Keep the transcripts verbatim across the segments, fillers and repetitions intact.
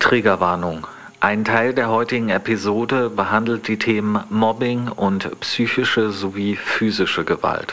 Triggerwarnung. Ein Teil der heutigen Episode behandelt die Themen Mobbing und psychische sowie physische Gewalt.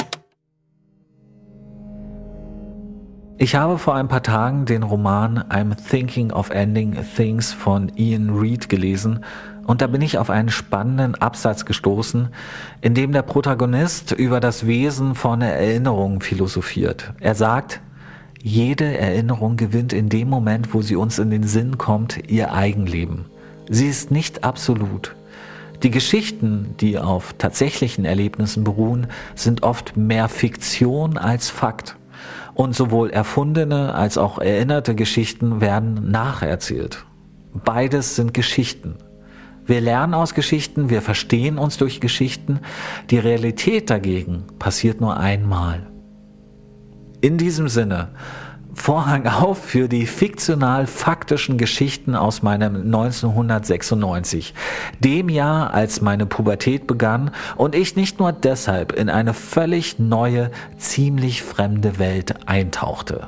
Ich habe vor ein paar Tagen den Roman I'm Thinking of Ending Things von Ian Reid gelesen und da bin ich auf einen spannenden Absatz gestoßen, in dem der Protagonist über das Wesen von Erinnerungen philosophiert. Er sagt: Jede Erinnerung gewinnt in dem Moment, wo sie uns in den Sinn kommt, ihr Eigenleben. Sie ist nicht absolut. Die Geschichten, die auf tatsächlichen Erlebnissen beruhen, sind oft mehr Fiktion als Fakt. Und sowohl erfundene als auch erinnerte Geschichten werden nacherzählt. Beides sind Geschichten. Wir lernen aus Geschichten, wir verstehen uns durch Geschichten. Die Realität dagegen passiert nur einmal. In diesem Sinne, Vorhang auf für die fiktional-faktischen Geschichten aus meinem neunzehnhundertsechsundneunzig, dem Jahr, als meine Pubertät begann und ich nicht nur deshalb in eine völlig neue, ziemlich fremde Welt eintauchte.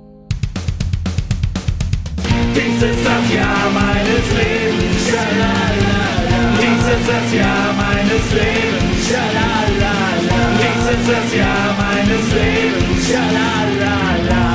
Dies ist das Jahr meines Lebens, schalalala. Dies ist das Jahr meines Lebens, schalalala. Dies ist das Jahr meines Lebens, schalalala.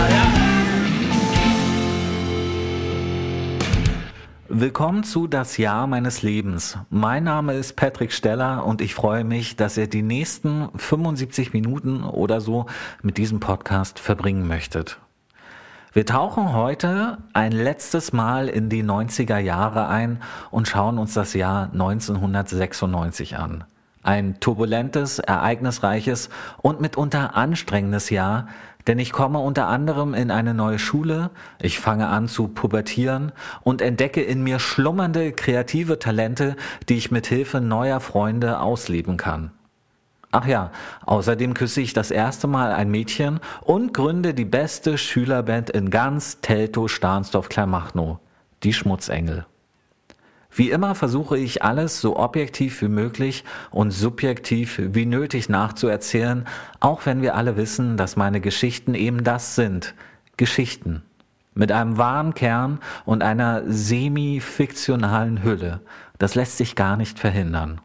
Willkommen zu Das Jahr meines Lebens. Mein Name ist Patrick Steller und ich freue mich, dass ihr die nächsten fünfundsiebzig Minuten oder so mit diesem Podcast verbringen möchtet. Wir tauchen heute ein letztes Mal in die neunziger Jahre ein und schauen uns das Jahr neunzehnhundertsechsundneunzig an. Ein turbulentes, ereignisreiches und mitunter anstrengendes Jahr, denn ich komme unter anderem in eine neue Schule, ich fange an zu pubertieren und entdecke in mir schlummernde kreative Talente, die ich mit Hilfe neuer Freunde ausleben kann. Ach ja, außerdem küsse ich das erste Mal ein Mädchen und gründe die beste Schülerband in ganz Teltow-Stahnsdorf-Kleinmachnow, die Schmutzengel. Wie immer versuche ich alles so objektiv wie möglich und subjektiv wie nötig nachzuerzählen, auch wenn wir alle wissen, dass meine Geschichten eben das sind, Geschichten. Mit einem wahren Kern und einer semi-fiktionalen Hülle. Das lässt sich gar nicht verhindern.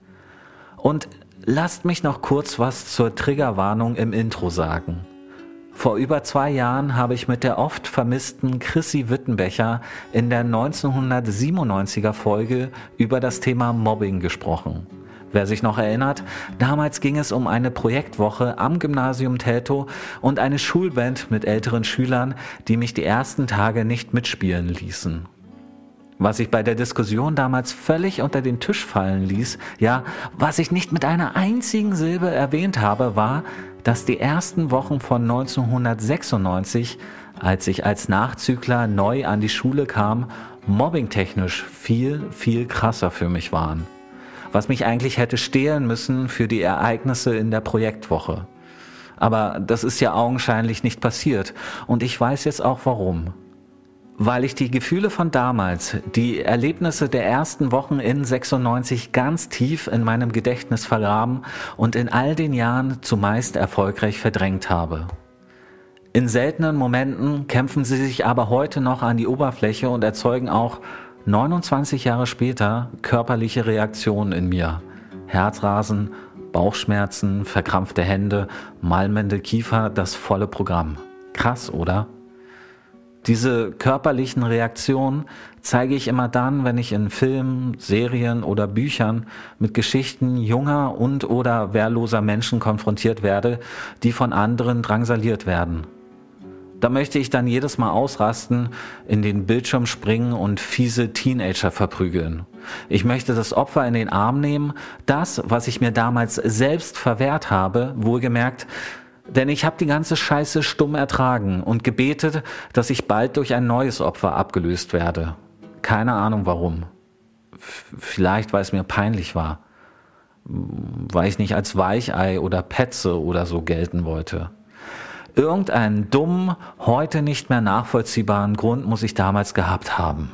Und lasst mich noch kurz was zur Triggerwarnung im Intro sagen. Vor über zwei Jahren habe ich mit der oft vermissten Chrissy Wittenbecher in der neunzehnhundertsiebenundneunziger Folge über das Thema Mobbing gesprochen. Wer sich noch erinnert, damals ging es um eine Projektwoche am Gymnasium Teltow und eine Schulband mit älteren Schülern, die mich die ersten Tage nicht mitspielen ließen. Was ich bei der Diskussion damals völlig unter den Tisch fallen ließ, ja, was ich nicht mit einer einzigen Silbe erwähnt habe, war, dass die ersten Wochen von neunzehnhundertsechsundneunzig, als ich als Nachzügler neu an die Schule kam, mobbingtechnisch viel, viel krasser für mich waren. Was mich eigentlich hätte stehlen müssen für die Ereignisse in der Projektwoche. Aber das ist ja augenscheinlich nicht passiert und ich weiß jetzt auch warum. Weil ich die Gefühle von damals, die Erlebnisse der ersten Wochen in sechsundneunzig ganz tief in meinem Gedächtnis vergraben und in all den Jahren zumeist erfolgreich verdrängt habe. In seltenen Momenten kämpfen sie sich aber heute noch an die Oberfläche und erzeugen auch neunundzwanzig Jahre später körperliche Reaktionen in mir. Herzrasen, Bauchschmerzen, verkrampfte Hände, malmende Kiefer, das volle Programm. Krass, oder? Diese körperlichen Reaktionen zeige ich immer dann, wenn ich in Filmen, Serien oder Büchern mit Geschichten junger und oder wehrloser Menschen konfrontiert werde, die von anderen drangsaliert werden. Da möchte ich dann jedes Mal ausrasten, in den Bildschirm springen und fiese Teenager verprügeln. Ich möchte das Opfer in den Arm nehmen, das, was ich mir damals selbst verwehrt habe, wohlgemerkt, denn ich habe die ganze Scheiße stumm ertragen und gebetet, dass ich bald durch ein neues Opfer abgelöst werde. Keine Ahnung warum. F- vielleicht, weil es mir peinlich war. Weil ich nicht als Weichei oder Petze oder so gelten wollte. Irgendeinen dummen, heute nicht mehr nachvollziehbaren Grund muss ich damals gehabt haben.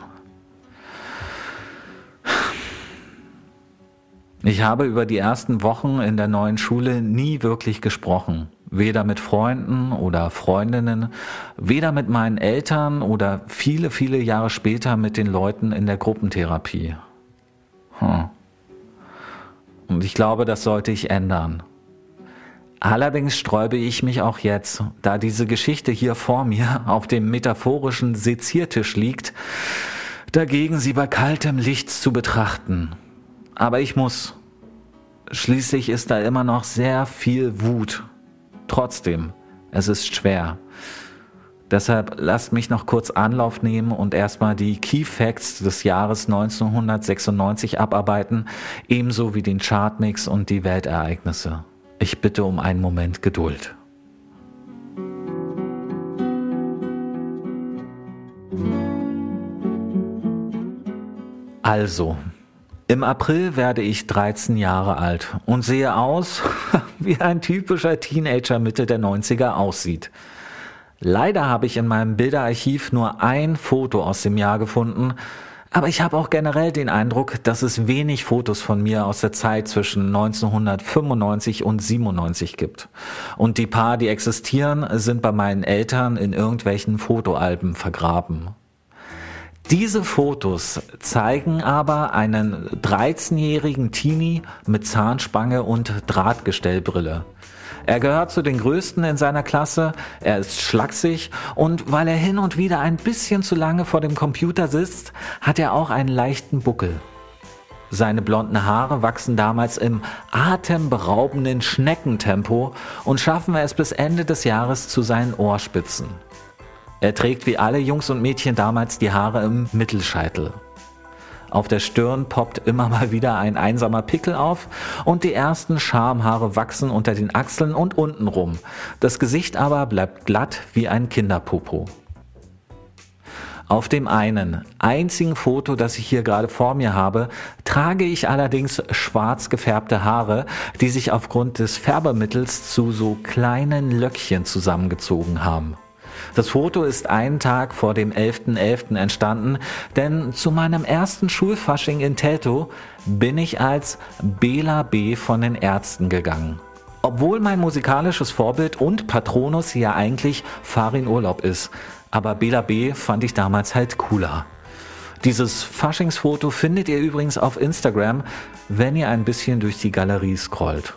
Ich habe über die ersten Wochen in der neuen Schule nie wirklich gesprochen. Weder mit Freunden oder Freundinnen, weder mit meinen Eltern oder viele, viele Jahre später mit den Leuten in der Gruppentherapie. Hm. Und ich glaube, das sollte ich ändern. Allerdings sträube ich mich auch jetzt, da diese Geschichte hier vor mir auf dem metaphorischen Seziertisch liegt, dagegen sie bei kaltem Licht zu betrachten. Aber ich muss. Schließlich ist da immer noch sehr viel Wut. Trotzdem, es ist schwer. Deshalb lasst mich noch kurz Anlauf nehmen und erstmal die Key Facts des Jahres neunzehnhundertsechsundneunzig abarbeiten, ebenso wie den Chartmix und die Weltereignisse. Ich bitte um einen Moment Geduld. Also, im April werde ich dreizehn Jahre alt und sehe aus, wie ein typischer Teenager Mitte der neunziger aussieht. Leider habe ich in meinem Bilderarchiv nur ein Foto aus dem Jahr gefunden, aber ich habe auch generell den Eindruck, dass es wenig Fotos von mir aus der Zeit zwischen neunzehnhundertfünfundneunzig und siebenundneunzig gibt. Und die paar, die existieren, sind bei meinen Eltern in irgendwelchen Fotoalben vergraben. Diese Fotos zeigen aber einen dreizehnjährigen Teenie mit Zahnspange und Drahtgestellbrille. Er gehört zu den Größten in seiner Klasse, er ist schlaksig und weil er hin und wieder ein bisschen zu lange vor dem Computer sitzt, hat er auch einen leichten Buckel. Seine blonden Haare wachsen damals im atemberaubenden Schneckentempo und schaffen es bis Ende des Jahres zu seinen Ohrspitzen. Er trägt wie alle Jungs und Mädchen damals die Haare im Mittelscheitel. Auf der Stirn poppt immer mal wieder ein einsamer Pickel auf und die ersten Schamhaare wachsen unter den Achseln und unten rum. Das Gesicht aber bleibt glatt wie ein Kinderpopo. Auf dem einen, einzigen Foto, das ich hier gerade vor mir habe, trage ich allerdings schwarz gefärbte Haare, die sich aufgrund des Färbemittels zu so kleinen Löckchen zusammengezogen haben. Das Foto ist einen Tag vor dem elften elften entstanden, denn zu meinem ersten Schulfasching in Teltow bin ich als Bela B. von den Ärzten gegangen. Obwohl mein musikalisches Vorbild und Patronus ja eigentlich Farin Urlaub ist, aber Bela B. fand ich damals halt cooler. Dieses Faschingsfoto findet ihr übrigens auf Instagram, wenn ihr ein bisschen durch die Galerie scrollt.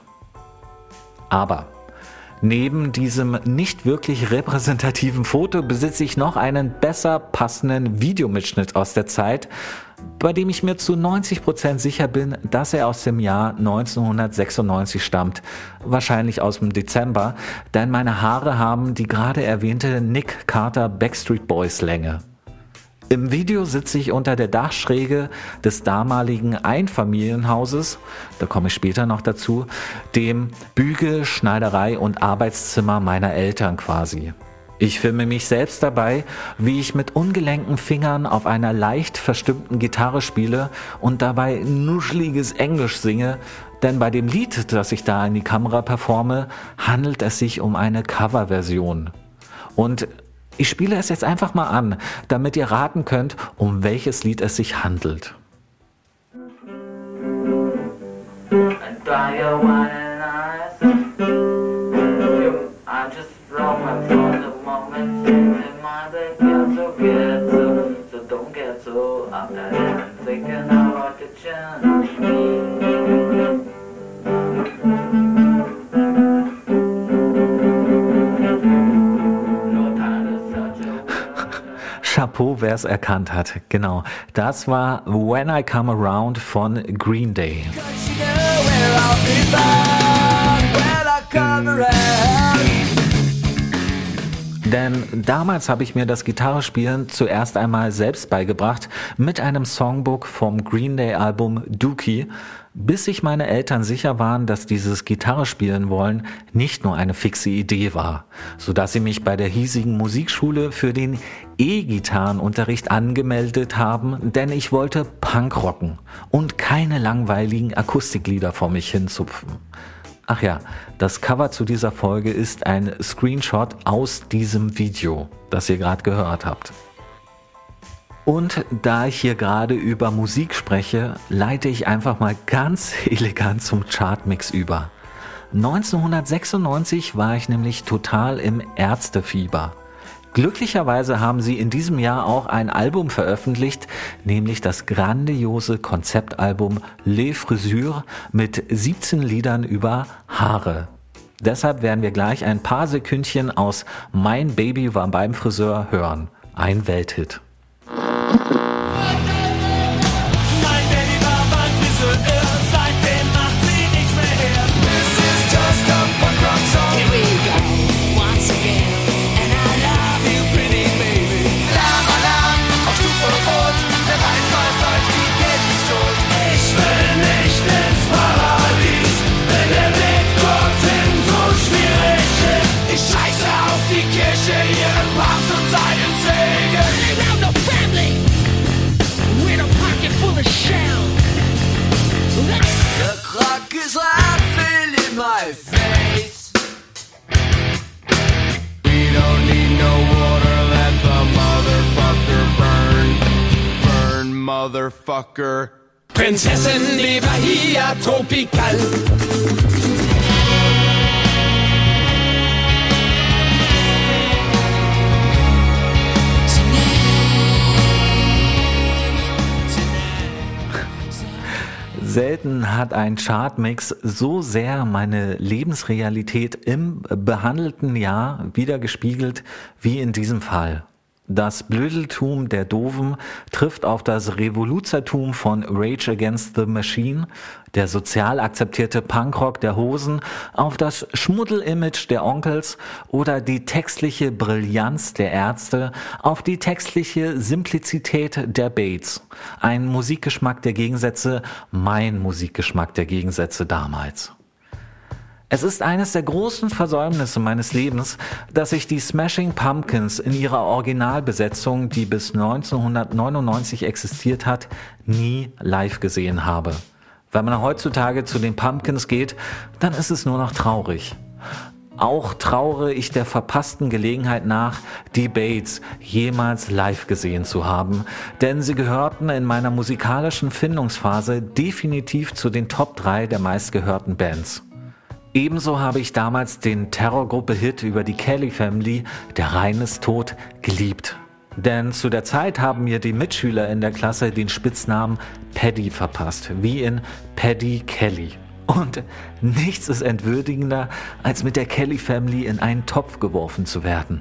Aber neben diesem nicht wirklich repräsentativen Foto besitze ich noch einen besser passenden Videomitschnitt aus der Zeit, bei dem ich mir zu neunzig Prozent sicher bin, dass er aus dem Jahr neunzehnhundertsechsundneunzig stammt, wahrscheinlich aus dem Dezember, denn meine Haare haben die gerade erwähnte Nick Carter Backstreet Boys Länge. Im Video sitze ich unter der Dachschräge des damaligen Einfamilienhauses, da komme ich später noch dazu, dem Bügel-, Schneiderei- und Arbeitszimmer meiner Eltern quasi. Ich filme mich selbst dabei, wie ich mit ungelenken Fingern auf einer leicht verstimmten Gitarre spiele und dabei nuscheliges Englisch singe, denn bei dem Lied, das ich da in die Kamera performe, handelt es sich um eine Coverversion. Und ich spiele es jetzt einfach mal an, damit ihr raten könnt, um welches Lied es sich handelt. Chapeau, wer es erkannt hat. Genau, das war When I Come Around von Green Day. Denn damals habe ich mir das Gitarrespielen zuerst einmal selbst beigebracht mit einem Songbook vom Green Day Album Dookie, bis sich meine Eltern sicher waren, dass dieses Gitarrespielen wollen nicht nur eine fixe Idee war, sodass sie mich bei der hiesigen Musikschule für den E-Gitarrenunterricht angemeldet haben, denn ich wollte Punk rocken und keine langweiligen Akustiklieder vor mich hinzupfen. Ach ja, das Cover zu dieser Folge ist ein Screenshot aus diesem Video, das ihr gerade gehört habt. Und da ich hier gerade über Musik spreche, leite ich einfach mal ganz elegant zum Chartmix über. neunzehnhundertsechsundneunzig war ich nämlich total im Ärztefieber. Glücklicherweise haben sie in diesem Jahr auch ein Album veröffentlicht, nämlich das grandiose Konzeptalbum Les Frisures mit siebzehn Liedern über Haare. Deshalb werden wir gleich ein paar Sekündchen aus Mein Baby war beim Friseur hören. Ein Welthit. Motherfucker. Prinzessin de Bahia Tropical. Selten hat ein Chartmix so sehr meine Lebensrealität im behandelten Jahr wiedergespiegelt wie in diesem Fall. Das Blödeltum der Doofen trifft auf das Revoluzertum von Rage Against the Machine, der sozial akzeptierte Punkrock der Hosen, auf das Schmuddel-Image der Onkels oder die textliche Brillanz der Ärzte, auf die textliche Simplizität der Bates. Ein Musikgeschmack der Gegensätze, mein Musikgeschmack der Gegensätze damals. Es ist eines der großen Versäumnisse meines Lebens, dass ich die Smashing Pumpkins in ihrer Originalbesetzung, die bis neunzehnhundertneunundneunzig existiert hat, nie live gesehen habe. Wenn man heutzutage zu den Pumpkins geht, dann ist es nur noch traurig. Auch trauere ich der verpassten Gelegenheit nach, die Bates jemals live gesehen zu haben, denn sie gehörten in meiner musikalischen Findungsphase definitiv zu den Top drei der meistgehörten Bands. Ebenso habe ich damals den Terrorgruppe-Hit über die Kelly Family, Der Rhein ist tot, geliebt. Denn zu der Zeit haben mir die Mitschüler in der Klasse den Spitznamen Paddy verpasst, wie in Paddy Kelly. Und nichts ist entwürdigender, als mit der Kelly Family in einen Topf geworfen zu werden.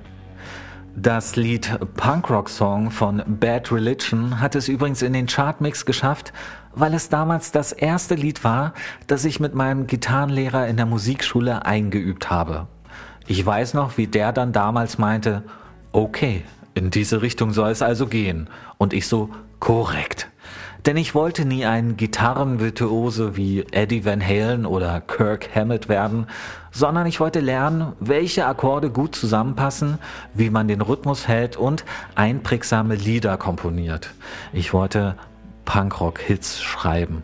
Das Lied Punkrock Song von Bad Religion hat es übrigens in den Chartmix geschafft, weil es damals das erste Lied war, das ich mit meinem Gitarrenlehrer in der Musikschule eingeübt habe. Ich weiß noch, wie der dann damals meinte, okay, in diese Richtung soll es also gehen. Und ich so, korrekt. Denn ich wollte nie ein Gitarrenvirtuose wie Eddie Van Halen oder Kirk Hammett werden, sondern ich wollte lernen, welche Akkorde gut zusammenpassen, wie man den Rhythmus hält und einprägsame Lieder komponiert. Ich wollte Punkrock-Hits schreiben.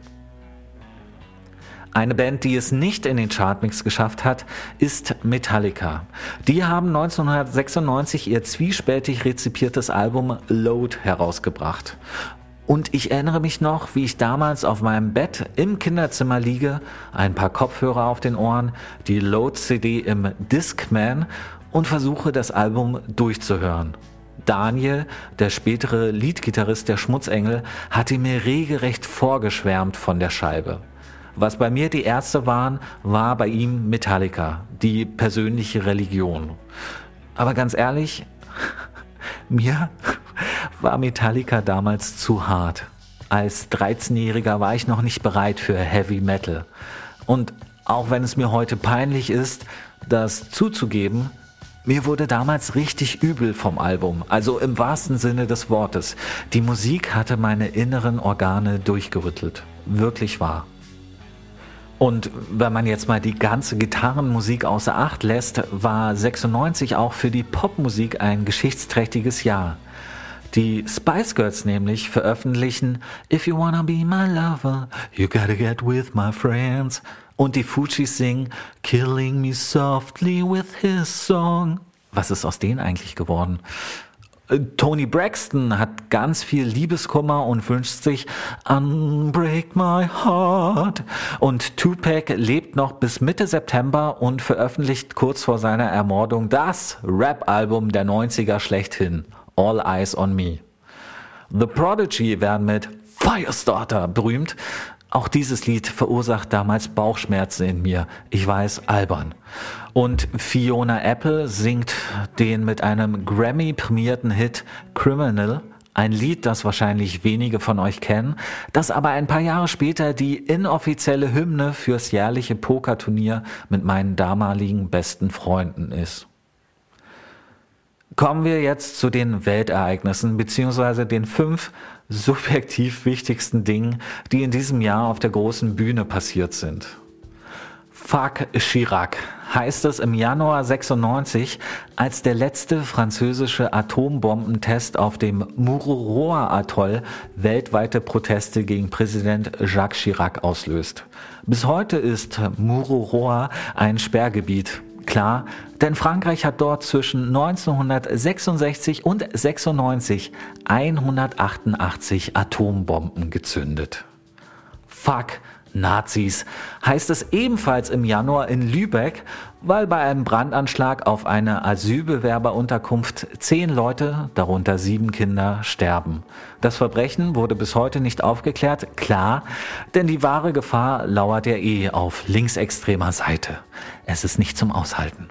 Eine Band, die es nicht in den Chartmix geschafft hat, ist Metallica. Die haben neunzehnhundertsechsundneunzig ihr zwiespältig rezipiertes Album Load herausgebracht. Und ich erinnere mich noch, wie ich damals auf meinem Bett im Kinderzimmer liege, ein paar Kopfhörer auf den Ohren, die Load-C D im Discman und versuche, das Album durchzuhören. Daniel, der spätere Leadgitarrist der Schmutzengel, hatte mir regelrecht vorgeschwärmt von der Scheibe. Was bei mir die Ärzte waren, war bei ihm Metallica, die persönliche Religion. Aber ganz ehrlich, mir war Metallica damals zu hart. Als dreizehnjähriger war ich noch nicht bereit für Heavy Metal. Und auch wenn es mir heute peinlich ist, das zuzugeben, mir wurde damals richtig übel vom Album, also im wahrsten Sinne des Wortes. Die Musik hatte meine inneren Organe durchgerüttelt. Wirklich wahr. Und wenn man jetzt mal die ganze Gitarrenmusik außer Acht lässt, war sechsundneunzig auch für die Popmusik ein geschichtsträchtiges Jahr. Die Spice Girls nämlich veröffentlichen If you wanna be my lover, you gotta get with my friends. Und die Fugees singen Killing me softly with his song. Was ist aus denen eigentlich geworden? Toni Braxton hat ganz viel Liebeskummer und wünscht sich Unbreak My Heart. Und Tupac lebt noch bis Mitte September und veröffentlicht kurz vor seiner Ermordung das Rap-Album der neunziger schlechthin, All Eyes on Me. The Prodigy werden mit Firestarter berühmt. Auch dieses Lied verursacht damals Bauchschmerzen in mir. Ich weiß, albern. Und Fiona Apple singt den mit einem Grammy-prämierten Hit Criminal, ein Lied, das wahrscheinlich wenige von euch kennen, das aber ein paar Jahre später die inoffizielle Hymne fürs jährliche Pokerturnier mit meinen damaligen besten Freunden ist. Kommen wir jetzt zu den Weltereignissen beziehungsweise den fünf subjektiv wichtigsten Dingen, die in diesem Jahr auf der großen Bühne passiert sind. Fuck Chirac heißt es im Januar sechsundneunzig, als der letzte französische Atombombentest auf dem Mururoa-Atoll weltweite Proteste gegen Präsident Jacques Chirac auslöst. Bis heute ist Mururoa ein Sperrgebiet. Klar, denn Frankreich hat dort zwischen neunzehnhundertsechsundsechzig und sechsundneunzig hundertachtundachtzig Atombomben gezündet. Fuck Nazis heißt es ebenfalls im Januar in Lübeck, weil bei einem Brandanschlag auf eine Asylbewerberunterkunft zehn Leute, darunter sieben Kinder, sterben. Das Verbrechen wurde bis heute nicht aufgeklärt, klar, denn die wahre Gefahr lauert ja eh auf linksextremer Seite. Es ist nicht zum Aushalten.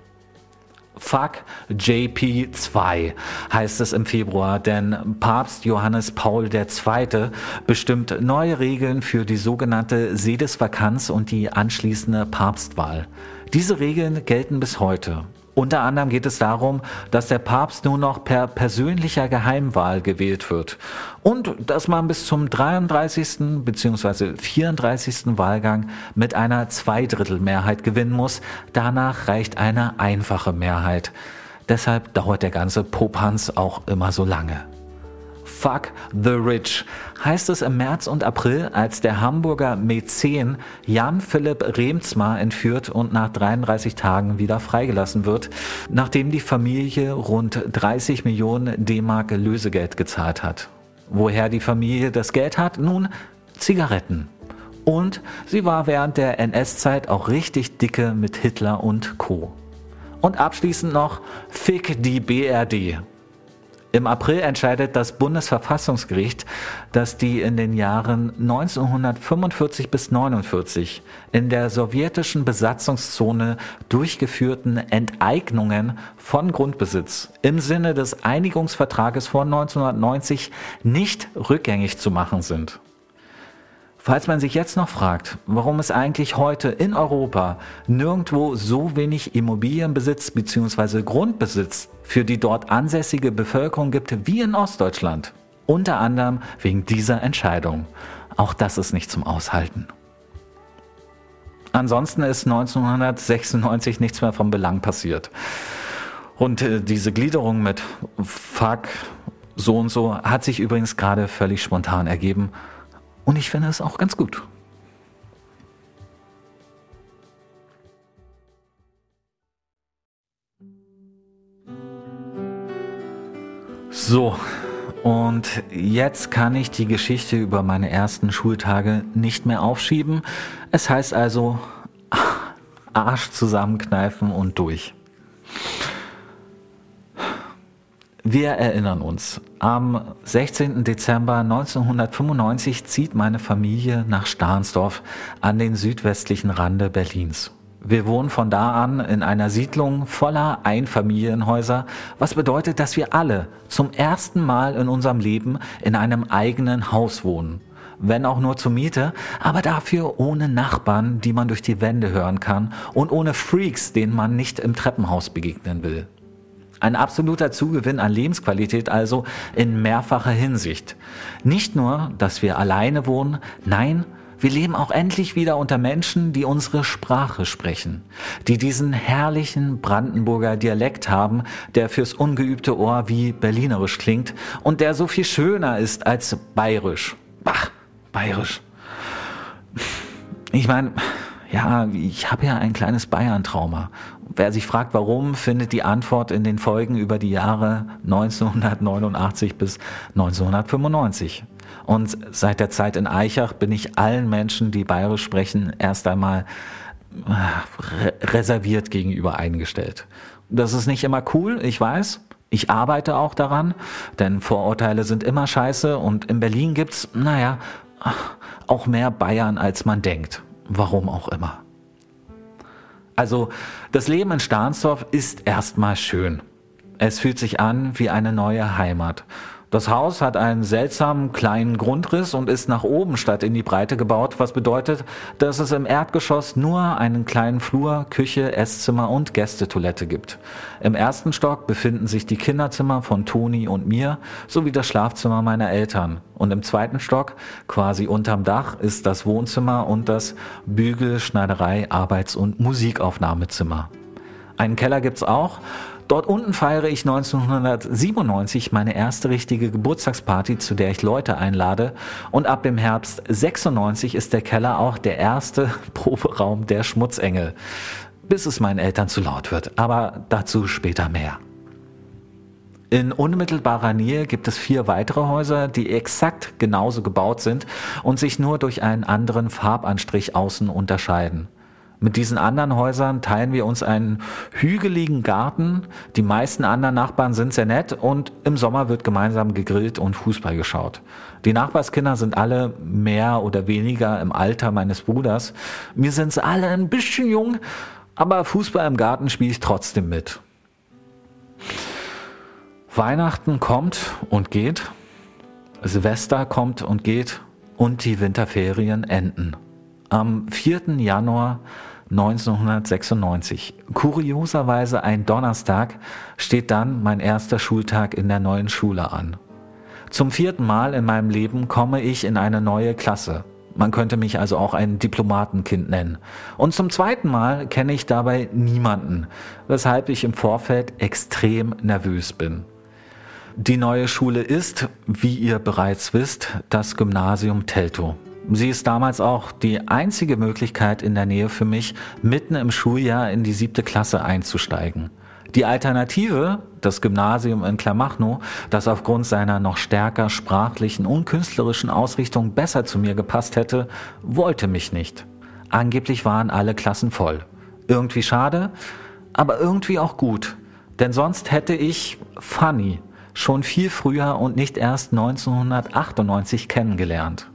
Fuck J P zwei heißt es im Februar, denn Papst Johannes Paul der Zweite bestimmt neue Regeln für die sogenannte Sedesvakanz und die anschließende Papstwahl. Diese Regeln gelten bis heute. Unter anderem geht es darum, dass der Papst nur noch per persönlicher Geheimwahl gewählt wird und dass man bis zum dreiunddreißigsten bzw. vierunddreißigsten Wahlgang mit einer Zweidrittelmehrheit gewinnen muss. Danach reicht eine einfache Mehrheit. Deshalb dauert der ganze Popanz auch immer so lange. Fuck the Rich heißt es im März und April, als der Hamburger Mäzen Jan Philipp Reemtsma entführt und nach dreiunddreißig Tagen wieder freigelassen wird, nachdem die Familie rund dreißig Millionen D-Mark Lösegeld gezahlt hat. Woher die Familie das Geld hat? Nun, Zigaretten. Und sie war während der N S-Zeit auch richtig dicke mit Hitler und Co. Und abschließend noch Fick die B R D. Im April entscheidet das Bundesverfassungsgericht, dass die in den Jahren neunzehnhundertfünfundvierzig bis neunundvierzig in der sowjetischen Besatzungszone durchgeführten Enteignungen von Grundbesitz im Sinne des Einigungsvertrages von neunzehnhundertneunzig nicht rückgängig zu machen sind. Falls man sich jetzt noch fragt, warum es eigentlich heute in Europa nirgendwo so wenig Immobilienbesitz bzw. Grundbesitz für die dort ansässige Bevölkerung gibt wie in Ostdeutschland, unter anderem wegen dieser Entscheidung. Auch das ist nicht zum Aushalten. Ansonsten ist neunzehnhundertsechsundneunzig nichts mehr von Belang passiert. Und äh, diese Gliederung mit Fuck so und so hat sich übrigens gerade völlig spontan ergeben. Und ich finde es auch ganz gut. So, und jetzt kann ich die Geschichte über meine ersten Schultage nicht mehr aufschieben. Es heißt also, Arsch zusammenkneifen und durch. Wir erinnern uns, am sechzehnten Dezember neunzehnhundertfünfundneunzig zieht meine Familie nach Stahnsdorf an den südwestlichen Rande Berlins. Wir wohnen von da an in einer Siedlung voller Einfamilienhäuser, was bedeutet, dass wir alle zum ersten Mal in unserem Leben in einem eigenen Haus wohnen. Wenn auch nur zur Miete, aber dafür ohne Nachbarn, die man durch die Wände hören kann und ohne Freaks, denen man nicht im Treppenhaus begegnen will. Ein absoluter Zugewinn an Lebensqualität also in mehrfacher Hinsicht. Nicht nur, dass wir alleine wohnen, nein, wir leben auch endlich wieder unter Menschen, die unsere Sprache sprechen, die diesen herrlichen Brandenburger Dialekt haben, der fürs ungeübte Ohr wie Berlinerisch klingt und der so viel schöner ist als Bayerisch. Ach, Bayerisch. Ich meine, ja, ich habe ja ein kleines Bayern-Trauma Wer sich fragt, warum, findet die Antwort in den Folgen über die Jahre neunzehnhundertneunundachtzig bis neunzehnhundertfünfundneunzig. Und seit der Zeit in Aichach bin ich allen Menschen, die bayerisch sprechen, erst einmal äh, reserviert gegenüber eingestellt. Das ist nicht immer cool, ich weiß. Ich arbeite auch daran, denn Vorurteile sind immer scheiße und in Berlin gibt's, naja, auch mehr Bayern, als man denkt. Warum auch immer. Also, das Leben in Stahnsdorf ist erstmal schön. Es fühlt sich an wie eine neue Heimat. Das Haus hat einen seltsamen kleinen Grundriss und ist nach oben statt in die Breite gebaut, was bedeutet, dass es im Erdgeschoss nur einen kleinen Flur, Küche, Esszimmer und Gästetoilette gibt. Im ersten Stock befinden sich die Kinderzimmer von Toni und mir sowie das Schlafzimmer meiner Eltern. Und im zweiten Stock, quasi unterm Dach, ist das Wohnzimmer und das Bügel-, Schneiderei-, Arbeits- und Musikaufnahmezimmer. Einen Keller gibt's auch. Dort unten feiere ich neunzehnhundertsiebenundneunzig meine erste richtige Geburtstagsparty, zu der ich Leute einlade. Und ab dem Herbst sechsundneunzig ist der Keller auch der erste Proberaum der Schmutzengel. Bis es meinen Eltern zu laut wird, aber dazu später mehr. In unmittelbarer Nähe gibt es vier weitere Häuser, die exakt genauso gebaut sind und sich nur durch einen anderen Farbanstrich außen unterscheiden. Mit diesen anderen Häusern teilen wir uns einen hügeligen Garten. Die meisten anderen Nachbarn sind sehr nett und im Sommer wird gemeinsam gegrillt und Fußball geschaut. Die Nachbarskinder sind alle mehr oder weniger im Alter meines Bruders. Mir sind sie alle ein bisschen jung, aber Fußball im Garten spiele ich trotzdem mit. Weihnachten kommt und geht, Silvester kommt und geht und die Winterferien enden. Am vierten Januar neunzehnhundertsechsundneunzig, kurioserweise ein Donnerstag, steht dann mein erster Schultag in der neuen Schule an. Zum vierten Mal in meinem Leben komme ich in eine neue Klasse. Man könnte mich also auch ein Diplomatenkind nennen. Und zum zweiten Mal kenne ich dabei niemanden, weshalb ich im Vorfeld extrem nervös bin. Die neue Schule ist, wie ihr bereits wisst, das Gymnasium Teltow. Sie ist damals auch die einzige Möglichkeit in der Nähe für mich, mitten im Schuljahr in die siebte Klasse einzusteigen. Die Alternative, das Gymnasium in Kleinmachnow, das aufgrund seiner noch stärker sprachlichen und künstlerischen Ausrichtung besser zu mir gepasst hätte, wollte mich nicht. Angeblich waren alle Klassen voll. Irgendwie schade, aber irgendwie auch gut. Denn sonst hätte ich Fanny schon viel früher und nicht erst neunzehnhundertachtundneunzig kennengelernt.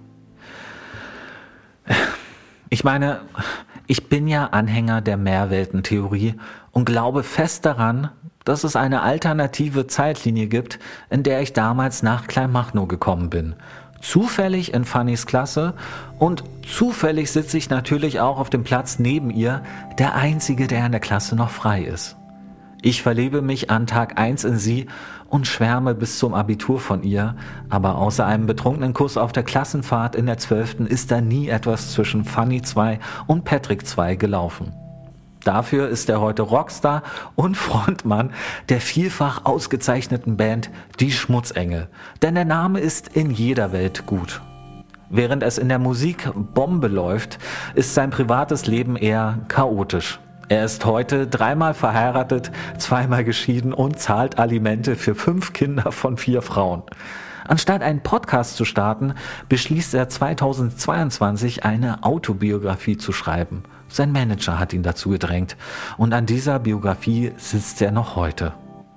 Ich meine, ich bin ja Anhänger der Mehrweltentheorie und glaube fest daran, dass es eine alternative Zeitlinie gibt, in der ich damals nach Kleinmachnow gekommen bin. Zufällig in Fannys Klasse und zufällig sitze ich natürlich auch auf dem Platz neben ihr, der einzige, der in der Klasse noch frei ist. Ich verliebe mich an Tag eins in sie und schwärme bis zum Abitur von ihr, aber außer einem betrunkenen Kuss auf der Klassenfahrt in der zwölften ist da nie etwas zwischen Fanny zwei und Patrick zwei gelaufen. Dafür ist er heute Rockstar und Frontmann der vielfach ausgezeichneten Band Die Schmutzengel, denn der Name ist in jeder Welt gut. Während es in der Musik Bombe läuft, ist sein privates Leben eher chaotisch. Er ist heute dreimal verheiratet, zweimal geschieden und zahlt Alimente für fünf Kinder von vier Frauen. Anstatt einen Podcast zu starten, beschließt er zweitausendzweiundzwanzig eine Autobiografie zu schreiben. Sein Manager hat ihn dazu gedrängt und an dieser Biografie sitzt er noch heute.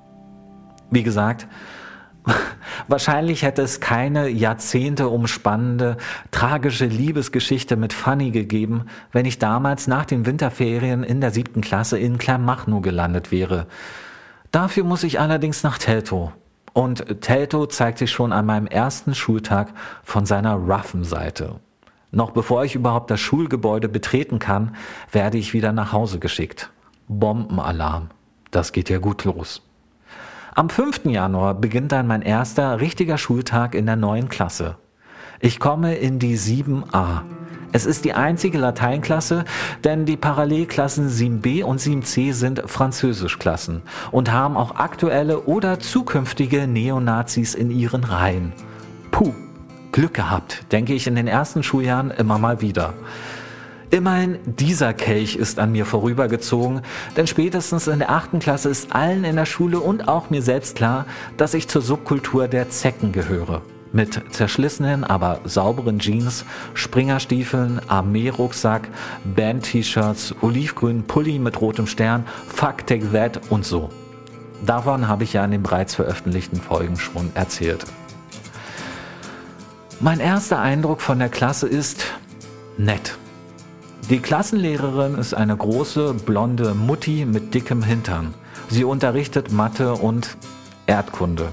Wie gesagt, wahrscheinlich hätte es keine Jahrzehnte umspannende, tragische Liebesgeschichte mit Fanny gegeben, wenn ich damals nach den Winterferien in der siebten Klasse in Kleinmachnow gelandet wäre. Dafür muss ich allerdings nach Teltow. Und Teltow zeigt sich schon an meinem ersten Schultag von seiner roughen Seite. Noch bevor ich überhaupt das Schulgebäude betreten kann, werde ich wieder nach Hause geschickt. Bombenalarm. Das geht ja gut los. Am fünften Januar beginnt dann mein erster richtiger Schultag in der neuen Klasse. Ich komme in die sieben a. Es ist die einzige Lateinklasse, denn die Parallelklassen sieben b und sieben c sind Französischklassen und haben auch aktuelle oder zukünftige Neonazis in ihren Reihen. Puh, Glück gehabt, denke ich in den ersten Schuljahren immer mal wieder. Immerhin dieser Kelch ist an mir vorübergezogen, denn spätestens in der achten Klasse ist allen in der Schule und auch mir selbst klar, dass ich zur Subkultur der Zecken gehöre. Mit zerschlissenen, aber sauberen Jeans, Springerstiefeln, Armee-Rucksack, Band-T-Shirts, olivgrünen Pulli mit rotem Stern, Fuck, take that und so. Davon habe ich ja in den bereits veröffentlichten Folgen schon erzählt. Mein erster Eindruck von der Klasse ist nett. Die Klassenlehrerin ist eine große, blonde Mutti mit dickem Hintern. Sie unterrichtet Mathe und Erdkunde.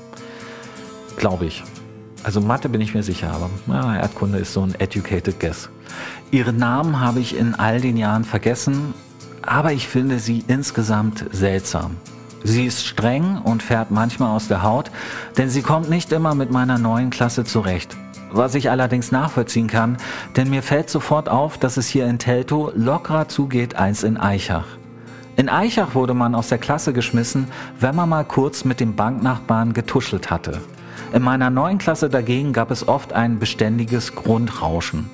Glaube ich. Also Mathe bin ich mir sicher, aber ja, Erdkunde ist so ein educated guess. Ihren Namen habe ich in all den Jahren vergessen, aber ich finde sie insgesamt seltsam. Sie ist streng und fährt manchmal aus der Haut, denn sie kommt nicht immer mit meiner neuen Klasse zurecht. Was ich allerdings nachvollziehen kann, denn mir fällt sofort auf, dass es hier in Teltow lockerer zugeht als in Aichach. In Aichach wurde man aus der Klasse geschmissen, wenn man mal kurz mit dem Banknachbarn getuschelt hatte. In meiner neuen Klasse dagegen gab es oft ein beständiges Grundrauschen.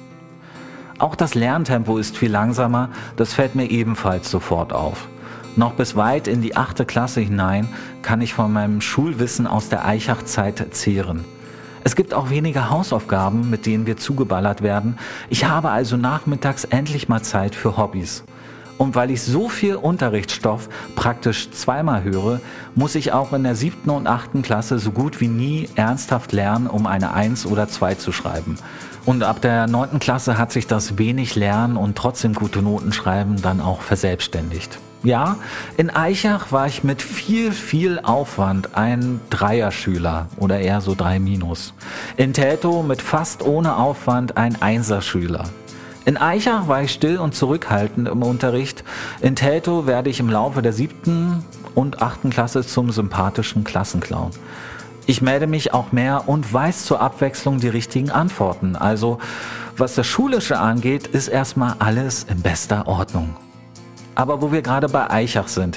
Auch das Lerntempo ist viel langsamer, das fällt mir ebenfalls sofort auf. Noch bis weit in die achte Klasse hinein kann ich von meinem Schulwissen aus der Aichach-Zeit zehren. Es gibt auch weniger Hausaufgaben, mit denen wir zugeballert werden. Ich habe also nachmittags endlich mal Zeit für Hobbys. Und weil ich so viel Unterrichtsstoff praktisch zweimal höre, muss ich auch in der siebten und achten Klasse so gut wie nie ernsthaft lernen, um eine eins oder zwei zu schreiben. Und ab der neunten Klasse hat sich das wenig Lernen und trotzdem gute Noten schreiben dann auch verselbstständigt. Ja, in Aichach war ich mit viel, viel Aufwand ein Dreierschüler oder eher so drei Minus. In Teltow mit fast ohne Aufwand ein Einserschüler. In Aichach war ich still und zurückhaltend im Unterricht. In Teltow werde ich im Laufe der siebten und achten Klasse zum sympathischen Klassenclown. Ich melde mich auch mehr und weiß zur Abwechslung die richtigen Antworten. Also, was das Schulische angeht, ist erstmal alles in bester Ordnung. Aber wo wir gerade bei Aichach sind.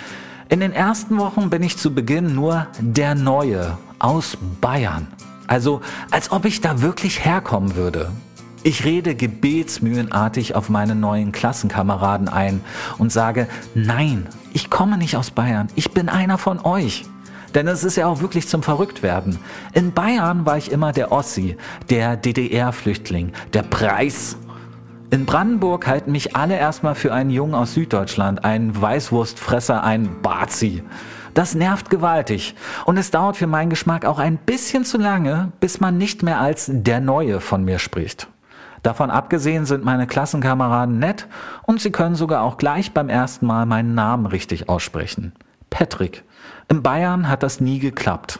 In den ersten Wochen bin ich zu Beginn nur der Neue aus Bayern. Also als ob ich da wirklich herkommen würde. Ich rede gebetsmühlenartig auf meine neuen Klassenkameraden ein und sage, nein, ich komme nicht aus Bayern, ich bin einer von euch. Denn es ist ja auch wirklich zum Verrücktwerden. In Bayern war ich immer der Ossi, der D D R-Flüchtling, der Preis. In Brandenburg halten mich alle erstmal für einen Jungen aus Süddeutschland, einen Weißwurstfresser, einen Bazi. Das nervt gewaltig und es dauert für meinen Geschmack auch ein bisschen zu lange, bis man nicht mehr als der Neue von mir spricht. Davon abgesehen sind meine Klassenkameraden nett und sie können sogar auch gleich beim ersten Mal meinen Namen richtig aussprechen. Patrick. In Bayern hat das nie geklappt.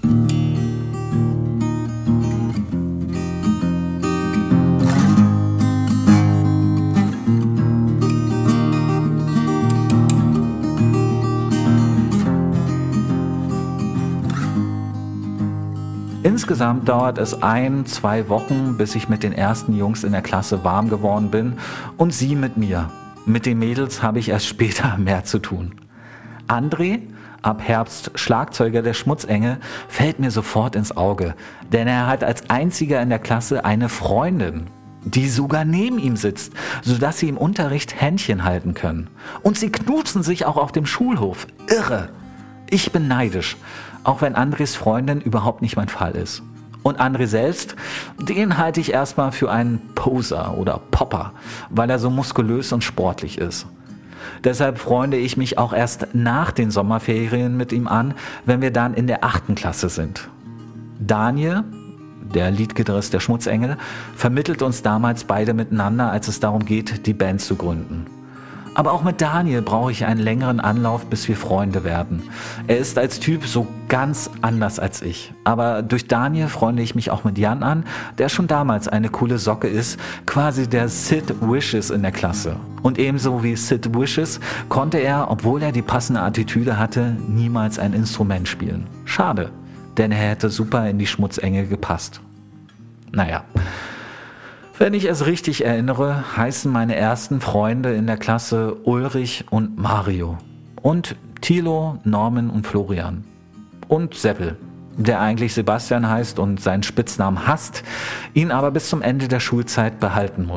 Insgesamt dauert es ein, zwei Wochen, bis ich mit den ersten Jungs in der Klasse warm geworden bin und sie mit mir. Mit den Mädels habe ich erst später mehr zu tun. André, ab Herbst Schlagzeuger der Schmutzengel, fällt mir sofort ins Auge, denn er hat als einziger in der Klasse eine Freundin, die sogar neben ihm sitzt, sodass sie im Unterricht Händchen halten können. Und sie knutschen sich auch auf dem Schulhof. Irre! Ich bin neidisch, auch wenn Andres Freundin überhaupt nicht mein Fall ist. Und André selbst, den halte ich erstmal für einen Poser oder Popper, weil er so muskulös und sportlich ist. Deshalb freunde ich mich auch erst nach den Sommerferien mit ihm an, wenn wir dann in der achten Klasse sind. Daniel, der Leadgitarrist der Schmutzengel, vermittelt uns damals beide miteinander, als es darum geht, die Band zu gründen. Aber auch mit Daniel brauche ich einen längeren Anlauf, bis wir Freunde werden. Er ist als Typ so ganz anders als ich. Aber durch Daniel freunde ich mich auch mit Jan an, der schon damals eine coole Socke ist, quasi der Sid Vicious in der Klasse. Und ebenso wie Sid Vicious konnte er, obwohl er die passende Attitüde hatte, niemals ein Instrument spielen. Schade, denn er hätte super in die Schmutzengel gepasst. Naja. Wenn ich es richtig erinnere, heißen meine ersten Freunde in der Klasse Ulrich und Mario. Und Thilo, Norman und Florian. Und Seppel, der eigentlich Sebastian heißt und seinen Spitznamen hasst, ihn aber bis zum Ende der Schulzeit behalten muss.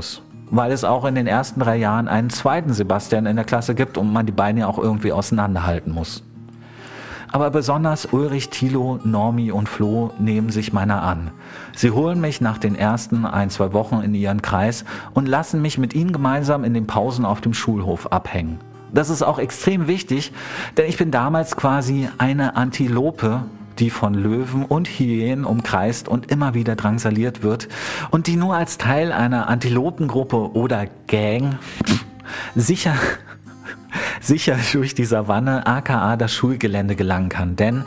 weil es auch in den ersten drei Jahren einen zweiten Sebastian in der Klasse gibt und man die Beine auch irgendwie auseinanderhalten muss. Aber besonders Ulrich, Thilo, Normi und Flo nehmen sich meiner an. Sie holen mich nach den ersten ein, zwei Wochen in ihren Kreis und lassen mich mit ihnen gemeinsam in den Pausen auf dem Schulhof abhängen. Das ist auch extrem wichtig, denn ich bin damals quasi eine Antilope, die von Löwen und Hyänen umkreist und immer wieder drangsaliert wird und die nur als Teil einer Antilopengruppe oder Gang sicher... sicher durch die Savanne aka das Schulgelände gelangen kann, denn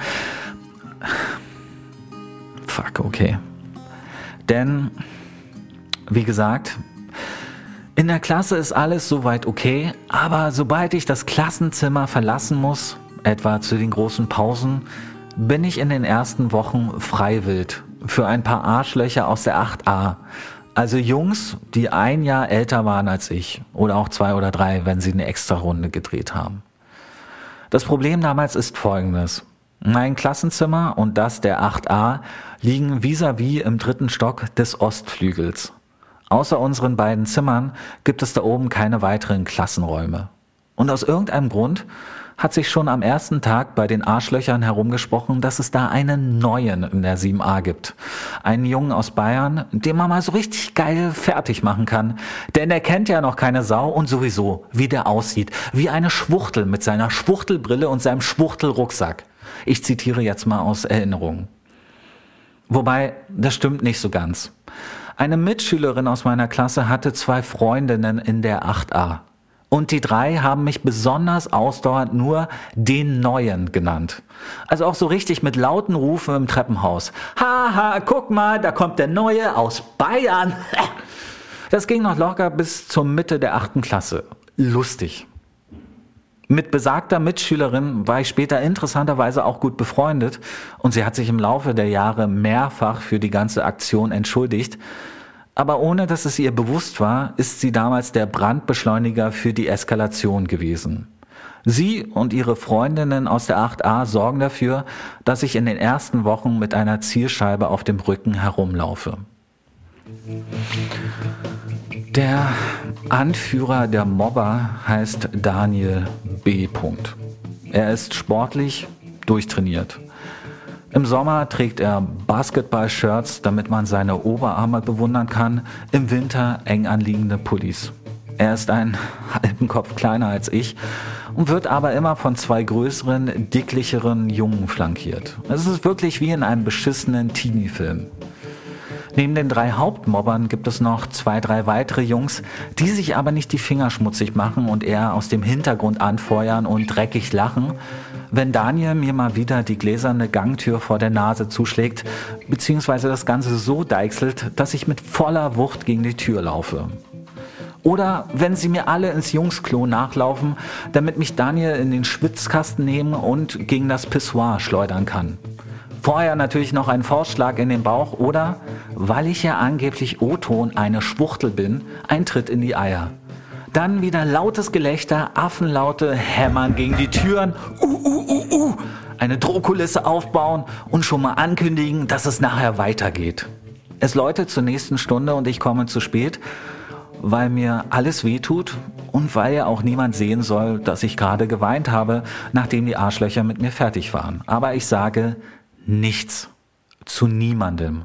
fuck, okay. Denn, wie gesagt, in der Klasse ist alles soweit okay, aber sobald ich das Klassenzimmer verlassen muss, etwa zu den großen Pausen, bin ich in den ersten Wochen freiwillig für ein paar Arschlöcher aus der acht a. Also Jungs, die ein Jahr älter waren als ich oder auch zwei oder drei, wenn sie eine extra Runde gedreht haben. Das Problem damals ist folgendes. Mein Klassenzimmer und das der acht a liegen vis-à-vis im dritten Stock des Ostflügels. Außer unseren beiden Zimmern gibt es da oben keine weiteren Klassenräume. Und aus irgendeinem Grund hat sich schon am ersten Tag bei den Arschlöchern herumgesprochen, dass es da einen neuen in der sieben a gibt. Einen Jungen aus Bayern, den man mal so richtig geil fertig machen kann. Denn er kennt ja noch keine Sau und sowieso, wie der aussieht. Wie eine Schwuchtel mit seiner Schwuchtelbrille und seinem Schwuchtelrucksack. Ich zitiere jetzt mal aus Erinnerung. Wobei, das stimmt nicht so ganz. Eine Mitschülerin aus meiner Klasse hatte zwei Freundinnen in der acht a. Und die drei haben mich besonders ausdauernd nur den Neuen genannt. Also auch so richtig mit lauten Rufen im Treppenhaus. Haha, guck mal, da kommt der Neue aus Bayern. Das ging noch locker bis zur Mitte der achten Klasse. Lustig. Mit besagter Mitschülerin war ich später interessanterweise auch gut befreundet und sie hat sich im Laufe der Jahre mehrfach für die ganze Aktion entschuldigt. Aber ohne dass es ihr bewusst war, ist sie damals der Brandbeschleuniger für die Eskalation gewesen. Sie und ihre Freundinnen aus der acht a sorgen dafür, dass ich in den ersten Wochen mit einer Zielscheibe auf dem Rücken herumlaufe. Der Anführer der Mobber heißt Daniel B. Er ist sportlich, durchtrainiert. Im Sommer trägt er Basketball-Shirts, damit man seine Oberarme bewundern kann, im Winter eng anliegende Pullis. Er ist einen halben Kopf kleiner als ich und wird aber immer von zwei größeren, dicklicheren Jungen flankiert. Es ist wirklich wie in einem beschissenen Teenie-Film. Neben den drei Hauptmobbern gibt es noch zwei, drei weitere Jungs, die sich aber nicht die Finger schmutzig machen und eher aus dem Hintergrund anfeuern und dreckig lachen, wenn Daniel mir mal wieder die gläserne Gangtür vor der Nase zuschlägt, beziehungsweise das Ganze so deichselt, dass ich mit voller Wucht gegen die Tür laufe. Oder wenn sie mir alle ins Jungsklo nachlaufen, damit mich Daniel in den Schwitzkasten nehmen und gegen das Pissoir schleudern kann. Vorher natürlich noch ein Faustschlag in den Bauch oder, weil ich ja angeblich O-Ton eine Schwuchtel bin, ein Tritt in die Eier. Dann wieder lautes Gelächter, Affenlaute, Hämmern gegen die Türen, uh, uh, uh, uh, eine Drohkulisse aufbauen und schon mal ankündigen, dass es nachher weitergeht. Es läutet zur nächsten Stunde und ich komme zu spät, weil mir alles wehtut und weil ja auch niemand sehen soll, dass ich gerade geweint habe, nachdem die Arschlöcher mit mir fertig waren. Aber ich sage nichts zu niemandem.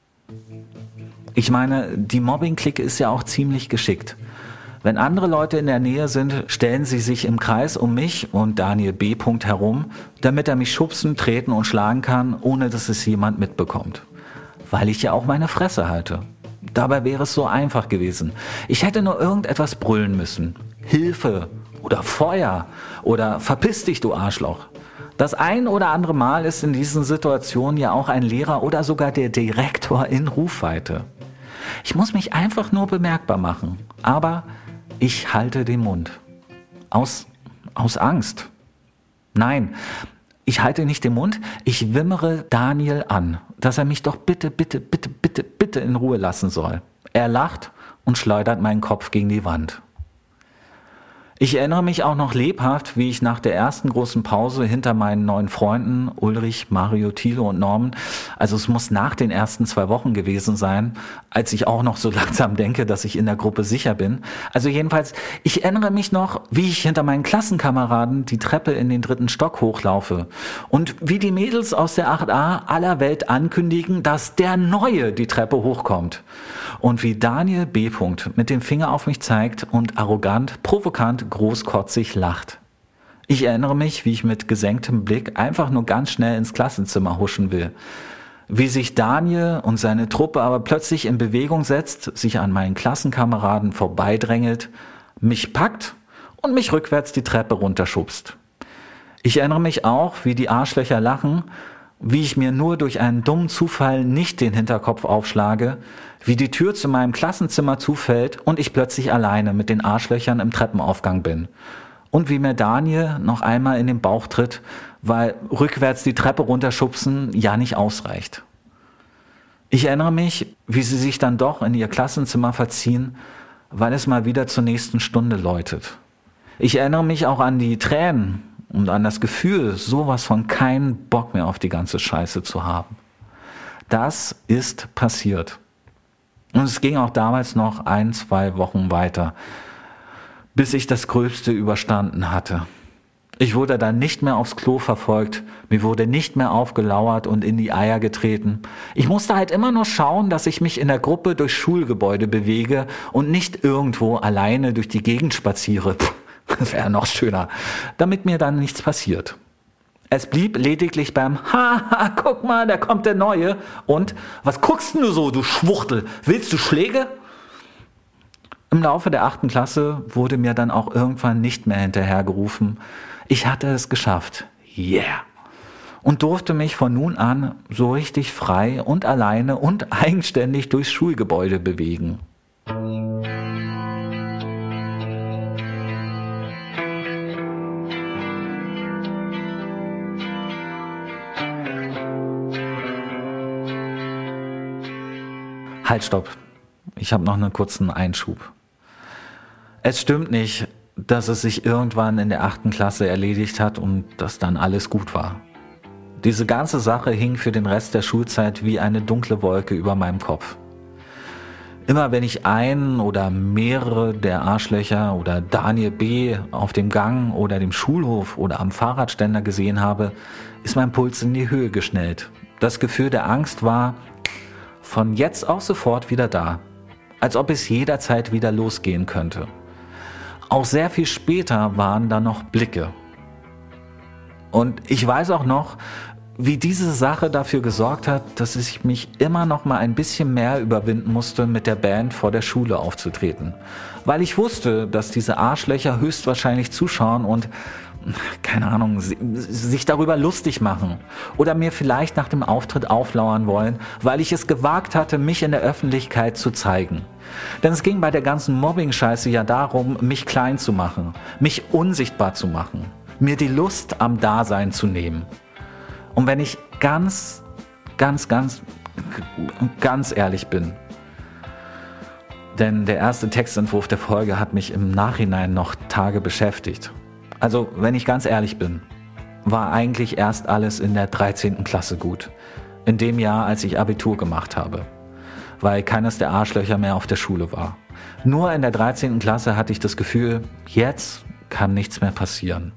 Ich meine, die Mobbing-Clique ist ja auch ziemlich geschickt. Wenn andere Leute in der Nähe sind, stellen sie sich im Kreis um mich und Daniel B. herum, damit er mich schubsen, treten und schlagen kann, ohne dass es jemand mitbekommt. Weil ich ja auch meine Fresse halte. Dabei wäre es so einfach gewesen. Ich hätte nur irgendetwas brüllen müssen. Hilfe oder Feuer oder verpiss dich, du Arschloch. Das ein oder andere Mal ist in diesen Situationen ja auch ein Lehrer oder sogar der Direktor in Rufweite. Ich muss mich einfach nur bemerkbar machen. Aber ich halte den Mund. Aus, aus Angst. Nein, ich halte nicht den Mund, ich wimmere Daniel an, dass er mich doch bitte, bitte, bitte, bitte, bitte in Ruhe lassen soll. Er lacht und schleudert meinen Kopf gegen die Wand. Ich erinnere mich auch noch lebhaft, wie ich nach der ersten großen Pause hinter meinen neuen Freunden Ulrich, Mario, Thilo und Norman, also es muss nach den ersten zwei Wochen gewesen sein, als ich auch noch so langsam denke, dass ich in der Gruppe sicher bin. Also jedenfalls, ich erinnere mich noch, wie ich hinter meinen Klassenkameraden die Treppe in den dritten Stock hochlaufe und wie die Mädels aus der acht a aller Welt ankündigen, dass der Neue die Treppe hochkommt. Und wie Daniel B. mit dem Finger auf mich zeigt und arrogant, provokant, großkotzig lacht. Ich erinnere mich, wie ich mit gesenktem Blick einfach nur ganz schnell ins Klassenzimmer huschen will. Wie sich Daniel und seine Truppe aber plötzlich in Bewegung setzt, sich an meinen Klassenkameraden vorbeidrängelt, mich packt und mich rückwärts die Treppe runterschubst. Ich erinnere mich auch, wie die Arschlöcher lachen, wie ich mir nur durch einen dummen Zufall nicht den Hinterkopf aufschlage, wie die Tür zu meinem Klassenzimmer zufällt und ich plötzlich alleine mit den Arschlöchern im Treppenaufgang bin. Und wie mir Daniel noch einmal in den Bauch tritt, weil rückwärts die Treppe runterschubsen ja nicht ausreicht. Ich erinnere mich, wie sie sich dann doch in ihr Klassenzimmer verziehen, weil es mal wieder zur nächsten Stunde läutet. Ich erinnere mich auch an die Tränen und an das Gefühl, sowas von keinen Bock mehr auf die ganze Scheiße zu haben. Das ist passiert. Und es ging auch damals noch ein, zwei Wochen weiter, bis ich das Gröbste überstanden hatte. Ich wurde dann nicht mehr aufs Klo verfolgt, mir wurde nicht mehr aufgelauert und in die Eier getreten. Ich musste halt immer nur schauen, dass ich mich in der Gruppe durch Schulgebäude bewege und nicht irgendwo alleine durch die Gegend spaziere. Puh, das wäre noch schöner, damit mir dann nichts passiert. Es blieb lediglich beim Haha, guck mal, da kommt der Neue. Und, was guckst denn du so, du Schwuchtel? Willst du Schläge? Im Laufe der achten Klasse wurde mir dann auch irgendwann nicht mehr hinterhergerufen. Ich hatte es geschafft. Yeah! Und durfte mich von nun an so richtig frei und alleine und eigenständig durchs Schulgebäude bewegen. Halt, stopp. Ich habe noch einen kurzen Einschub. Es stimmt nicht, dass es sich irgendwann in der achten Klasse erledigt hat und dass dann alles gut war. Diese ganze Sache hing für den Rest der Schulzeit wie eine dunkle Wolke über meinem Kopf. Immer wenn ich einen oder mehrere der Arschlöcher oder Daniel B. auf dem Gang oder dem Schulhof oder am Fahrradständer gesehen habe, ist mein Puls in die Höhe geschnellt. Das Gefühl der Angst war von jetzt auf sofort wieder da, als ob es jederzeit wieder losgehen könnte. Auch sehr viel später waren da noch Blicke. Und ich weiß auch noch, wie diese Sache dafür gesorgt hat, dass ich mich immer noch mal ein bisschen mehr überwinden musste, mit der Band vor der Schule aufzutreten. Weil ich wusste, dass diese Arschlöcher höchstwahrscheinlich zuschauen und, keine Ahnung, sich darüber lustig machen. Oder mir vielleicht nach dem Auftritt auflauern wollen, weil ich es gewagt hatte, mich in der Öffentlichkeit zu zeigen. Denn es ging bei der ganzen Mobbing-Scheiße ja darum, mich klein zu machen, mich unsichtbar zu machen, mir die Lust am Dasein zu nehmen. Und wenn ich ganz, ganz, ganz, ganz ehrlich bin, denn der erste Textentwurf der Folge hat mich im Nachhinein noch Tage beschäftigt. Also, wenn ich ganz ehrlich bin, war eigentlich erst alles in der dreizehnten Klasse gut. In dem Jahr, als ich Abitur gemacht habe. Weil keines der Arschlöcher mehr auf der Schule war. Nur in der dreizehnten Klasse hatte ich das Gefühl, jetzt kann nichts mehr passieren.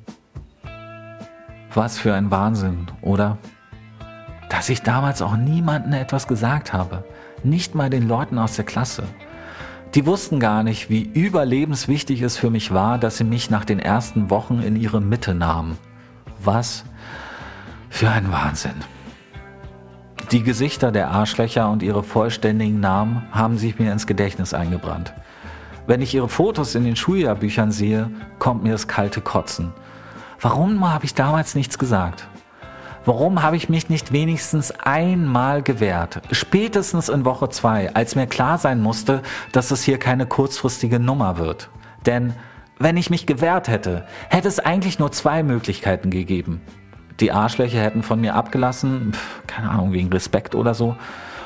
Was für ein Wahnsinn, oder? Dass ich damals auch niemandem etwas gesagt habe. Nicht mal den Leuten aus der Klasse. Die wussten gar nicht, wie überlebenswichtig es für mich war, dass sie mich nach den ersten Wochen in ihre Mitte nahmen. Was für ein Wahnsinn. Die Gesichter der Arschlöcher und ihre vollständigen Namen haben sich mir ins Gedächtnis eingebrannt. Wenn ich ihre Fotos in den Schuljahrbüchern sehe, kommt mir das kalte Kotzen. Warum habe ich damals nichts gesagt? Warum habe ich mich nicht wenigstens einmal gewehrt? Spätestens in Woche zwei, als mir klar sein musste, dass es hier keine kurzfristige Nummer wird. Denn wenn ich mich gewehrt hätte, hätte es eigentlich nur zwei Möglichkeiten gegeben. Die Arschlöcher hätten von mir abgelassen, pf, keine Ahnung, wegen Respekt oder so.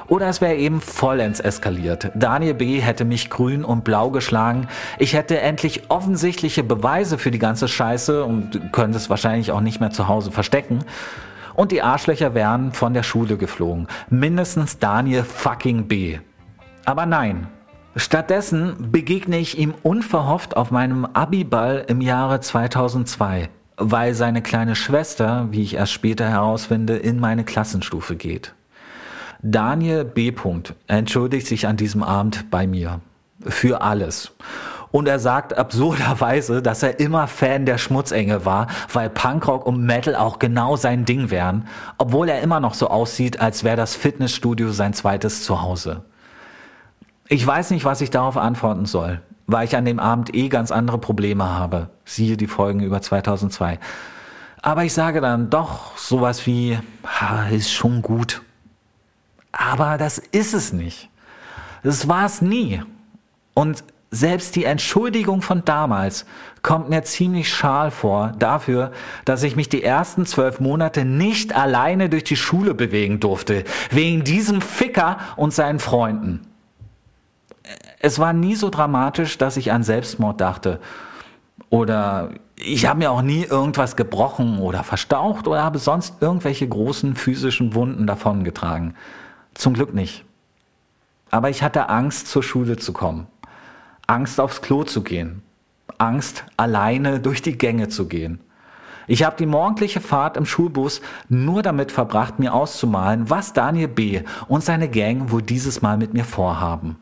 Oder es wäre eben vollends eskaliert. Daniel B. hätte mich grün und blau geschlagen. Ich hätte endlich offensichtliche Beweise für die ganze Scheiße und könnte es wahrscheinlich auch nicht mehr zu Hause verstecken. Und die Arschlöcher wären von der Schule geflogen. Mindestens Daniel fucking B. Aber nein. Stattdessen begegne ich ihm unverhofft auf meinem Abiball im Jahre zweitausendzwei, weil seine kleine Schwester, wie ich erst später herausfinde, in meine Klassenstufe geht. Daniel B. entschuldigt sich an diesem Abend bei mir. Für alles. Und er sagt absurderweise, dass er immer Fan der Schmutzengel war, weil Punkrock und Metal auch genau sein Ding wären, obwohl er immer noch so aussieht, als wäre das Fitnessstudio sein zweites Zuhause. Ich weiß nicht, was ich darauf antworten soll, weil ich an dem Abend eh ganz andere Probleme habe. Siehe die Folgen über zweitausendzwei. Aber ich sage dann doch sowas wie, ist schon gut. Aber das ist es nicht. Das war es nie. Und selbst die Entschuldigung von damals kommt mir ziemlich schal vor dafür, dass ich mich die ersten zwölf Monate nicht alleine durch die Schule bewegen durfte, wegen diesem Ficker und seinen Freunden. Es war nie so dramatisch, dass ich an Selbstmord dachte. Oder ich habe mir auch nie irgendwas gebrochen oder verstaucht oder habe sonst irgendwelche großen physischen Wunden davongetragen. Zum Glück nicht. Aber ich hatte Angst, zur Schule zu kommen. Angst, aufs Klo zu gehen. Angst, alleine durch die Gänge zu gehen. Ich habe die morgendliche Fahrt im Schulbus nur damit verbracht, mir auszumalen, was Daniel B. und seine Gang wohl dieses Mal mit mir vorhaben.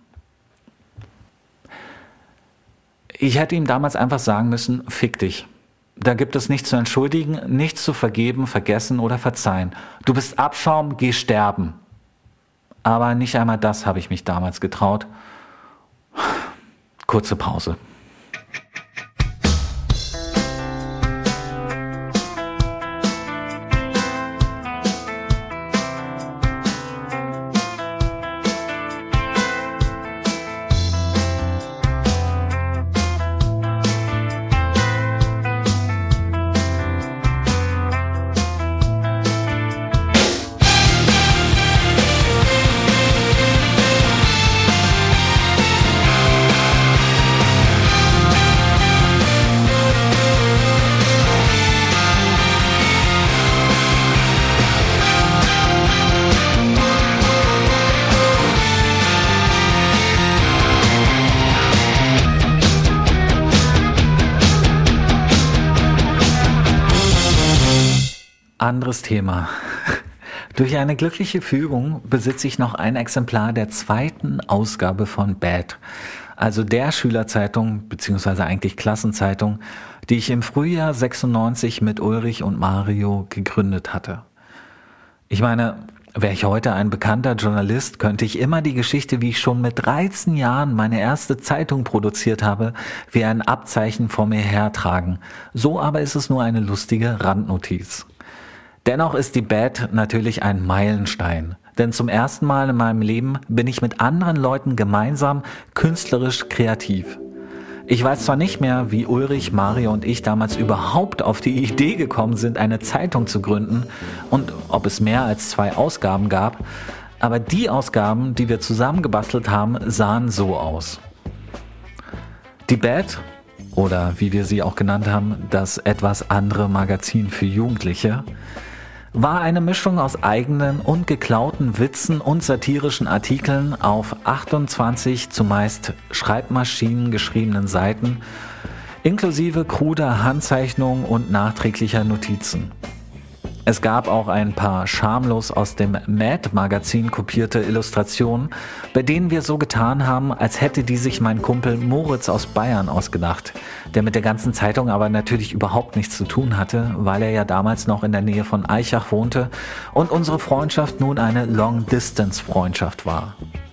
Ich hätte ihm damals einfach sagen müssen, fick dich. Da gibt es nichts zu entschuldigen, nichts zu vergeben, vergessen oder verzeihen. Du bist Abschaum, geh sterben. Aber nicht einmal das habe ich mich damals getraut. Kurze Pause. Anderes Thema. Durch eine glückliche Fügung besitze ich noch ein Exemplar der zweiten Ausgabe von Bad, also der Schülerzeitung bzw. eigentlich Klassenzeitung, die ich im Frühjahr sechsundneunzig mit Ulrich und Mario gegründet hatte. Ich meine, wäre ich heute ein bekannter Journalist, könnte ich immer die Geschichte, wie ich schon mit dreizehn Jahren meine erste Zeitung produziert habe, wie ein Abzeichen vor mir hertragen. So aber ist es nur eine lustige Randnotiz. Dennoch ist die Bad natürlich ein Meilenstein, denn zum ersten Mal in meinem Leben bin ich mit anderen Leuten gemeinsam künstlerisch kreativ. Ich weiß zwar nicht mehr, wie Ulrich, Mario und ich damals überhaupt auf die Idee gekommen sind, eine Zeitung zu gründen und ob es mehr als zwei Ausgaben gab, aber die Ausgaben, die wir zusammengebastelt haben, sahen so aus. Die Bad, oder wie wir sie auch genannt haben, das etwas andere Magazin für Jugendliche, war eine Mischung aus eigenen und geklauten Witzen und satirischen Artikeln auf achtundzwanzig zumeist Schreibmaschinen geschriebenen Seiten, inklusive kruder Handzeichnungen und nachträglicher Notizen. Es gab auch ein paar schamlos aus dem Mad-Magazin kopierte Illustrationen, bei denen wir so getan haben, als hätte die sich mein Kumpel Moritz aus Bayern ausgedacht, der mit der ganzen Zeitung aber natürlich überhaupt nichts zu tun hatte, weil er ja damals noch in der Nähe von Aichach wohnte und unsere Freundschaft nun eine Long-Distance-Freundschaft war.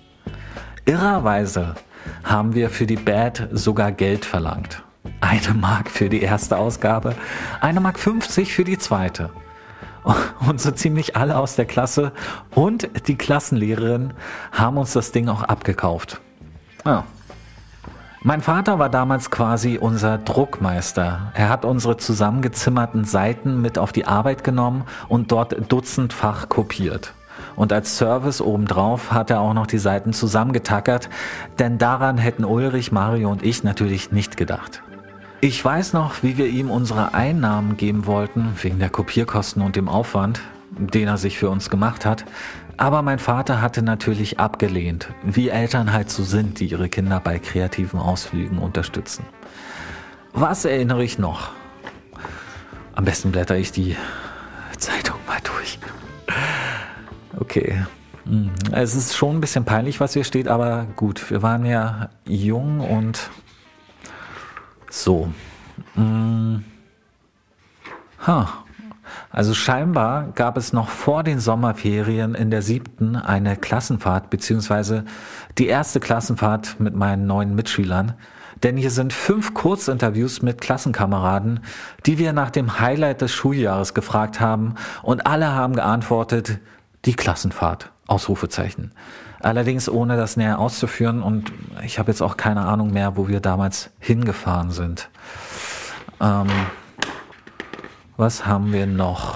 Irrerweise haben wir für die Bad sogar Geld verlangt. Eine Mark für die erste Ausgabe, eine Mark fünfzig für die zweite. Und so ziemlich alle aus der Klasse und die Klassenlehrerin haben uns das Ding auch abgekauft. Ja. Mein Vater war damals quasi unser Druckmeister. Er hat unsere zusammengezimmerten Seiten mit auf die Arbeit genommen und dort dutzendfach kopiert. Und als Service obendrauf hat er auch noch die Seiten zusammengetackert, denn daran hätten Ulrich, Mario und ich natürlich nicht gedacht. Ich weiß noch, wie wir ihm unsere Einnahmen geben wollten, wegen der Kopierkosten und dem Aufwand, den er sich für uns gemacht hat. Aber mein Vater hatte natürlich abgelehnt, wie Eltern halt so sind, die ihre Kinder bei kreativen Ausflügen unterstützen. Was erinnere ich noch? Am besten blätter ich die Zeitung mal durch. Okay. Es ist schon ein bisschen peinlich, was hier steht, aber gut, wir waren ja jung und so. Hm. Huh. Also scheinbar gab es noch vor den Sommerferien in der siebten eine Klassenfahrt, beziehungsweise die erste Klassenfahrt mit meinen neuen Mitschülern. Denn hier sind fünf Kurzinterviews mit Klassenkameraden, die wir nach dem Highlight des Schuljahres gefragt haben, und alle haben geantwortet, die Klassenfahrt, Ausrufezeichen. Allerdings ohne das näher auszuführen, und ich habe jetzt auch keine Ahnung mehr, wo wir damals hingefahren sind. Ähm, was haben wir noch?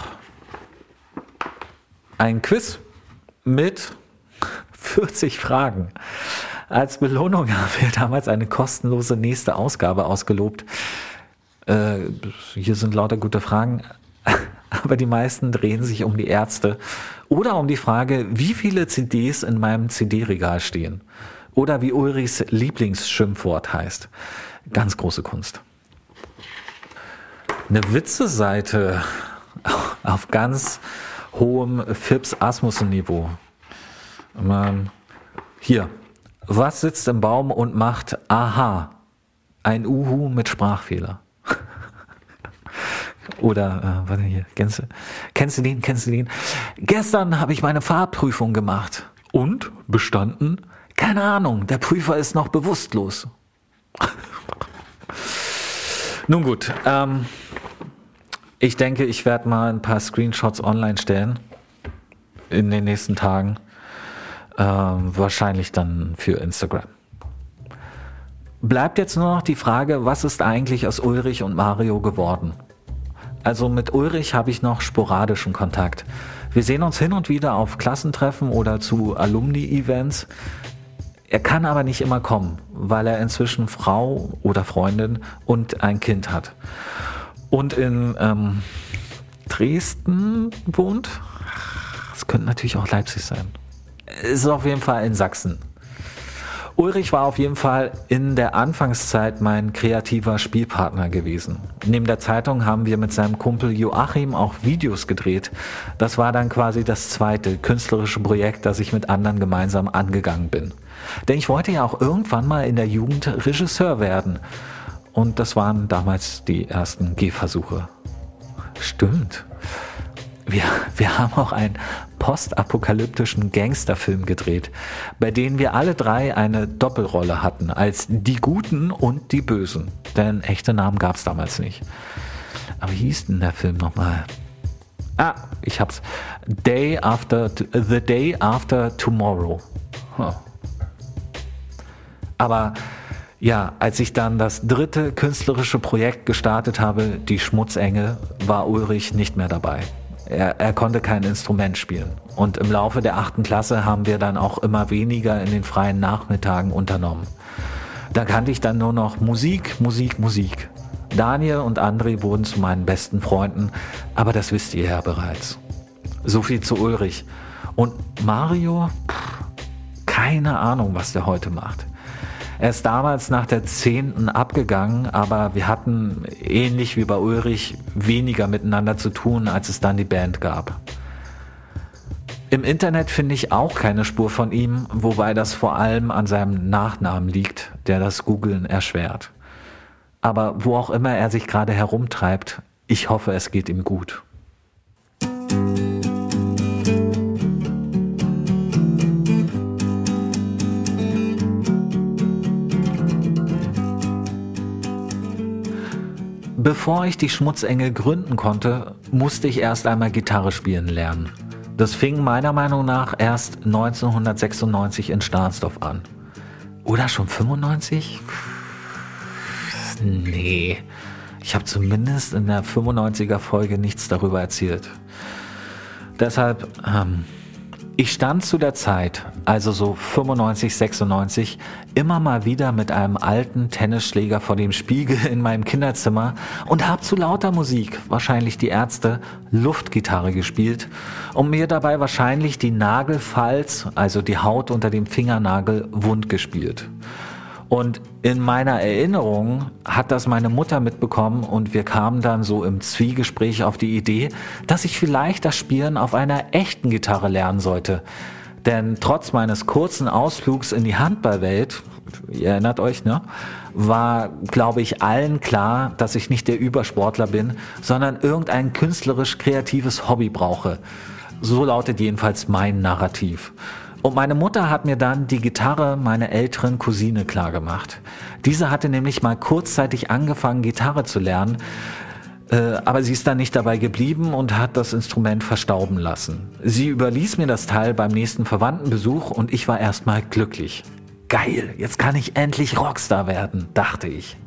Ein Quiz mit vierzig Fragen. Als Belohnung haben wir damals eine kostenlose nächste Ausgabe ausgelobt. Äh, hier sind lauter gute Fragen, aber die meisten drehen sich um die Ärzte oder um die Frage, wie viele C Ds in meinem C D-Regal stehen oder wie Ulrichs Lieblingsschimpfwort heißt. Ganz große Kunst. Eine Witze-Seite auf ganz hohem Phipps-Asmussen-Niveau. Hier. Was sitzt im Baum und macht Aha? Ein Uhu mit Sprachfehler. Oder, äh, warte hier, kennst du, kennst du den, kennst du den? Gestern habe ich meine Fahrprüfung gemacht. Und? Bestanden? Keine Ahnung, der Prüfer ist noch bewusstlos. Nun gut, ähm, ich denke, ich werde mal ein paar Screenshots online stellen in den nächsten Tagen. Ähm, wahrscheinlich dann für Instagram. Bleibt jetzt nur noch die Frage, was ist eigentlich aus Ulrich und Mario geworden? Also mit Ulrich habe ich noch sporadischen Kontakt. Wir sehen uns hin und wieder auf Klassentreffen oder zu Alumni-Events. Er kann aber nicht immer kommen, weil er inzwischen Frau oder Freundin und ein Kind hat. Und in ähm, Dresden wohnt. Das könnte natürlich auch Leipzig sein. Es ist auf jeden Fall in Sachsen. Ulrich war auf jeden Fall in der Anfangszeit mein kreativer Spielpartner gewesen. Neben der Zeitung haben wir mit seinem Kumpel Joachim auch Videos gedreht. Das war dann quasi das zweite künstlerische Projekt, das ich mit anderen gemeinsam angegangen bin. Denn ich wollte ja auch irgendwann mal in der Jugend Regisseur werden. Und das waren damals die ersten Gehversuche. Stimmt. Wir, wir haben auch einen postapokalyptischen Gangsterfilm gedreht, bei dem wir alle drei eine Doppelrolle hatten, als die Guten und die Bösen. Denn echte Namen gab es damals nicht. Aber wie hieß denn der Film nochmal? Ah, ich hab's. Day After, The Day After Tomorrow. Huh. Aber ja, als ich dann das dritte künstlerische Projekt gestartet habe, die Schmutzengel, war Ulrich nicht mehr dabei. Er, er konnte kein Instrument spielen. Und im Laufe der achten Klasse haben wir dann auch immer weniger in den freien Nachmittagen unternommen. Da kannte ich dann nur noch Musik, Musik, Musik. Daniel und André wurden zu meinen besten Freunden, aber das wisst ihr ja bereits. So viel zu Ulrich. Und Mario? Pff, keine Ahnung, was der heute macht. Er ist damals nach der zehnten abgegangen, aber wir hatten, ähnlich wie bei Ulrich, weniger miteinander zu tun, als es dann die Band gab. Im Internet finde ich auch keine Spur von ihm, wobei das vor allem an seinem Nachnamen liegt, der das Googlen erschwert. Aber wo auch immer er sich gerade herumtreibt, ich hoffe, es geht ihm gut. Bevor ich die Schmutzengel gründen konnte, musste ich erst einmal Gitarre spielen lernen. Das fing meiner Meinung nach erst neunzehnhundertsechsundneunzig in Stahnsdorf an. Oder schon fünfundneunzig? Nee, ich habe zumindest in der fünfundneunziger Folge nichts darüber erzählt. Deshalb, ähm, Ich stand zu der Zeit, also so fünfundneunzig, sechsundneunzig, immer mal wieder mit einem alten Tennisschläger vor dem Spiegel in meinem Kinderzimmer und habe zu lauter Musik, wahrscheinlich die Ärzte, Luftgitarre gespielt und mir dabei wahrscheinlich die Nagelfalz, also die Haut unter dem Fingernagel, wund gespielt. Und in meiner Erinnerung hat das meine Mutter mitbekommen und wir kamen dann so im Zwiegespräch auf die Idee, dass ich vielleicht das Spielen auf einer echten Gitarre lernen sollte. Denn trotz meines kurzen Ausflugs in die Handballwelt, ihr erinnert euch, ne, war, glaube ich, allen klar, dass ich nicht der Übersportler bin, sondern irgendein künstlerisch-kreatives Hobby brauche. So lautet jedenfalls mein Narrativ. Und meine Mutter hat mir dann die Gitarre meiner älteren Cousine klargemacht. Diese hatte nämlich mal kurzzeitig angefangen, Gitarre zu lernen, äh, aber sie ist dann nicht dabei geblieben und hat das Instrument verstauben lassen. Sie überließ mir das Teil beim nächsten Verwandtenbesuch und ich war erstmal glücklich. Geil, jetzt kann ich endlich Rockstar werden, dachte ich.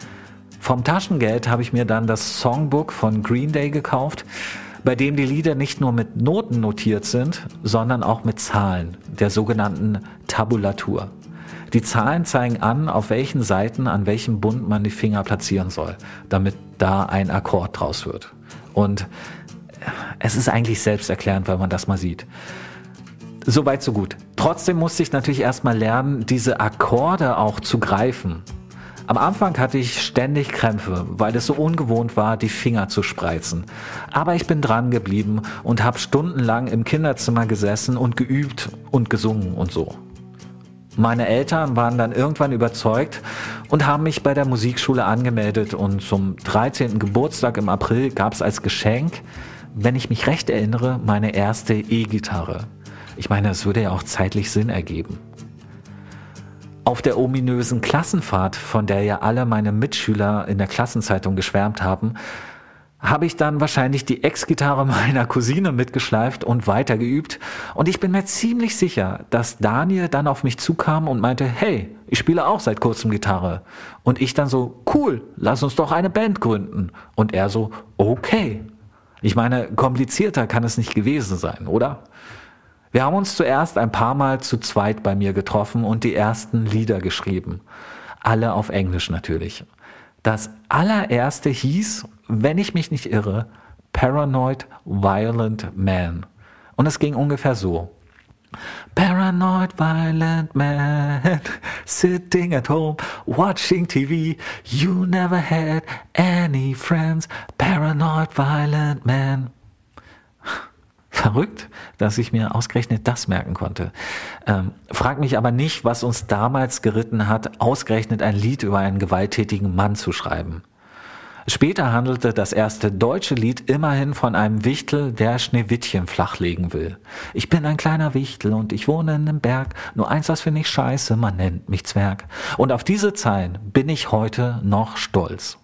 Vom Taschengeld habe ich mir dann das Songbook von Green Day gekauft, bei dem die Lieder nicht nur mit Noten notiert sind, sondern auch mit Zahlen, der sogenannten Tabulatur. Die Zahlen zeigen an, auf welchen Seiten, an welchem Bund man die Finger platzieren soll, damit da ein Akkord draus wird. Und es ist eigentlich selbsterklärend, wenn man das mal sieht. Soweit, so gut. Trotzdem musste ich natürlich erstmal lernen, diese Akkorde auch zu greifen. Am Anfang hatte ich ständig Krämpfe, weil es so ungewohnt war, die Finger zu spreizen. Aber ich bin dran geblieben und habe stundenlang im Kinderzimmer gesessen und geübt und gesungen und so. Meine Eltern waren dann irgendwann überzeugt und haben mich bei der Musikschule angemeldet und zum dreizehnten Geburtstag im April gab es als Geschenk, wenn ich mich recht erinnere, meine erste E-Gitarre. Ich meine, es würde ja auch zeitlich Sinn ergeben. Auf der ominösen Klassenfahrt, von der ja alle meine Mitschüler in der Klassenzeitung geschwärmt haben, habe ich dann wahrscheinlich die Ex-Gitarre meiner Cousine mitgeschleift und weitergeübt. Und ich bin mir ziemlich sicher, dass Daniel dann auf mich zukam und meinte, hey, ich spiele auch seit kurzem Gitarre. Und ich dann so, cool, lass uns doch eine Band gründen. Und er so, okay. Ich meine, komplizierter kann es nicht gewesen sein, oder? Wir haben uns zuerst ein paar Mal zu zweit bei mir getroffen und die ersten Lieder geschrieben. Alle auf Englisch natürlich. Das allererste hieß, wenn ich mich nicht irre, Paranoid Violent Man. Und es ging ungefähr so. Paranoid Violent Man, sitting at home, watching T V, you never had any friends, Paranoid Violent Man. Verrückt, dass ich mir ausgerechnet das merken konnte. Ähm, frag mich aber nicht, was uns damals geritten hat, ausgerechnet ein Lied über einen gewalttätigen Mann zu schreiben. Später handelte das erste deutsche Lied immerhin von einem Wichtel, der Schneewittchen flachlegen will. Ich bin ein kleiner Wichtel und ich wohne in einem Berg, nur eins, das finde ich scheiße, man nennt mich Zwerg. Und auf diese Zeilen bin ich heute noch stolz.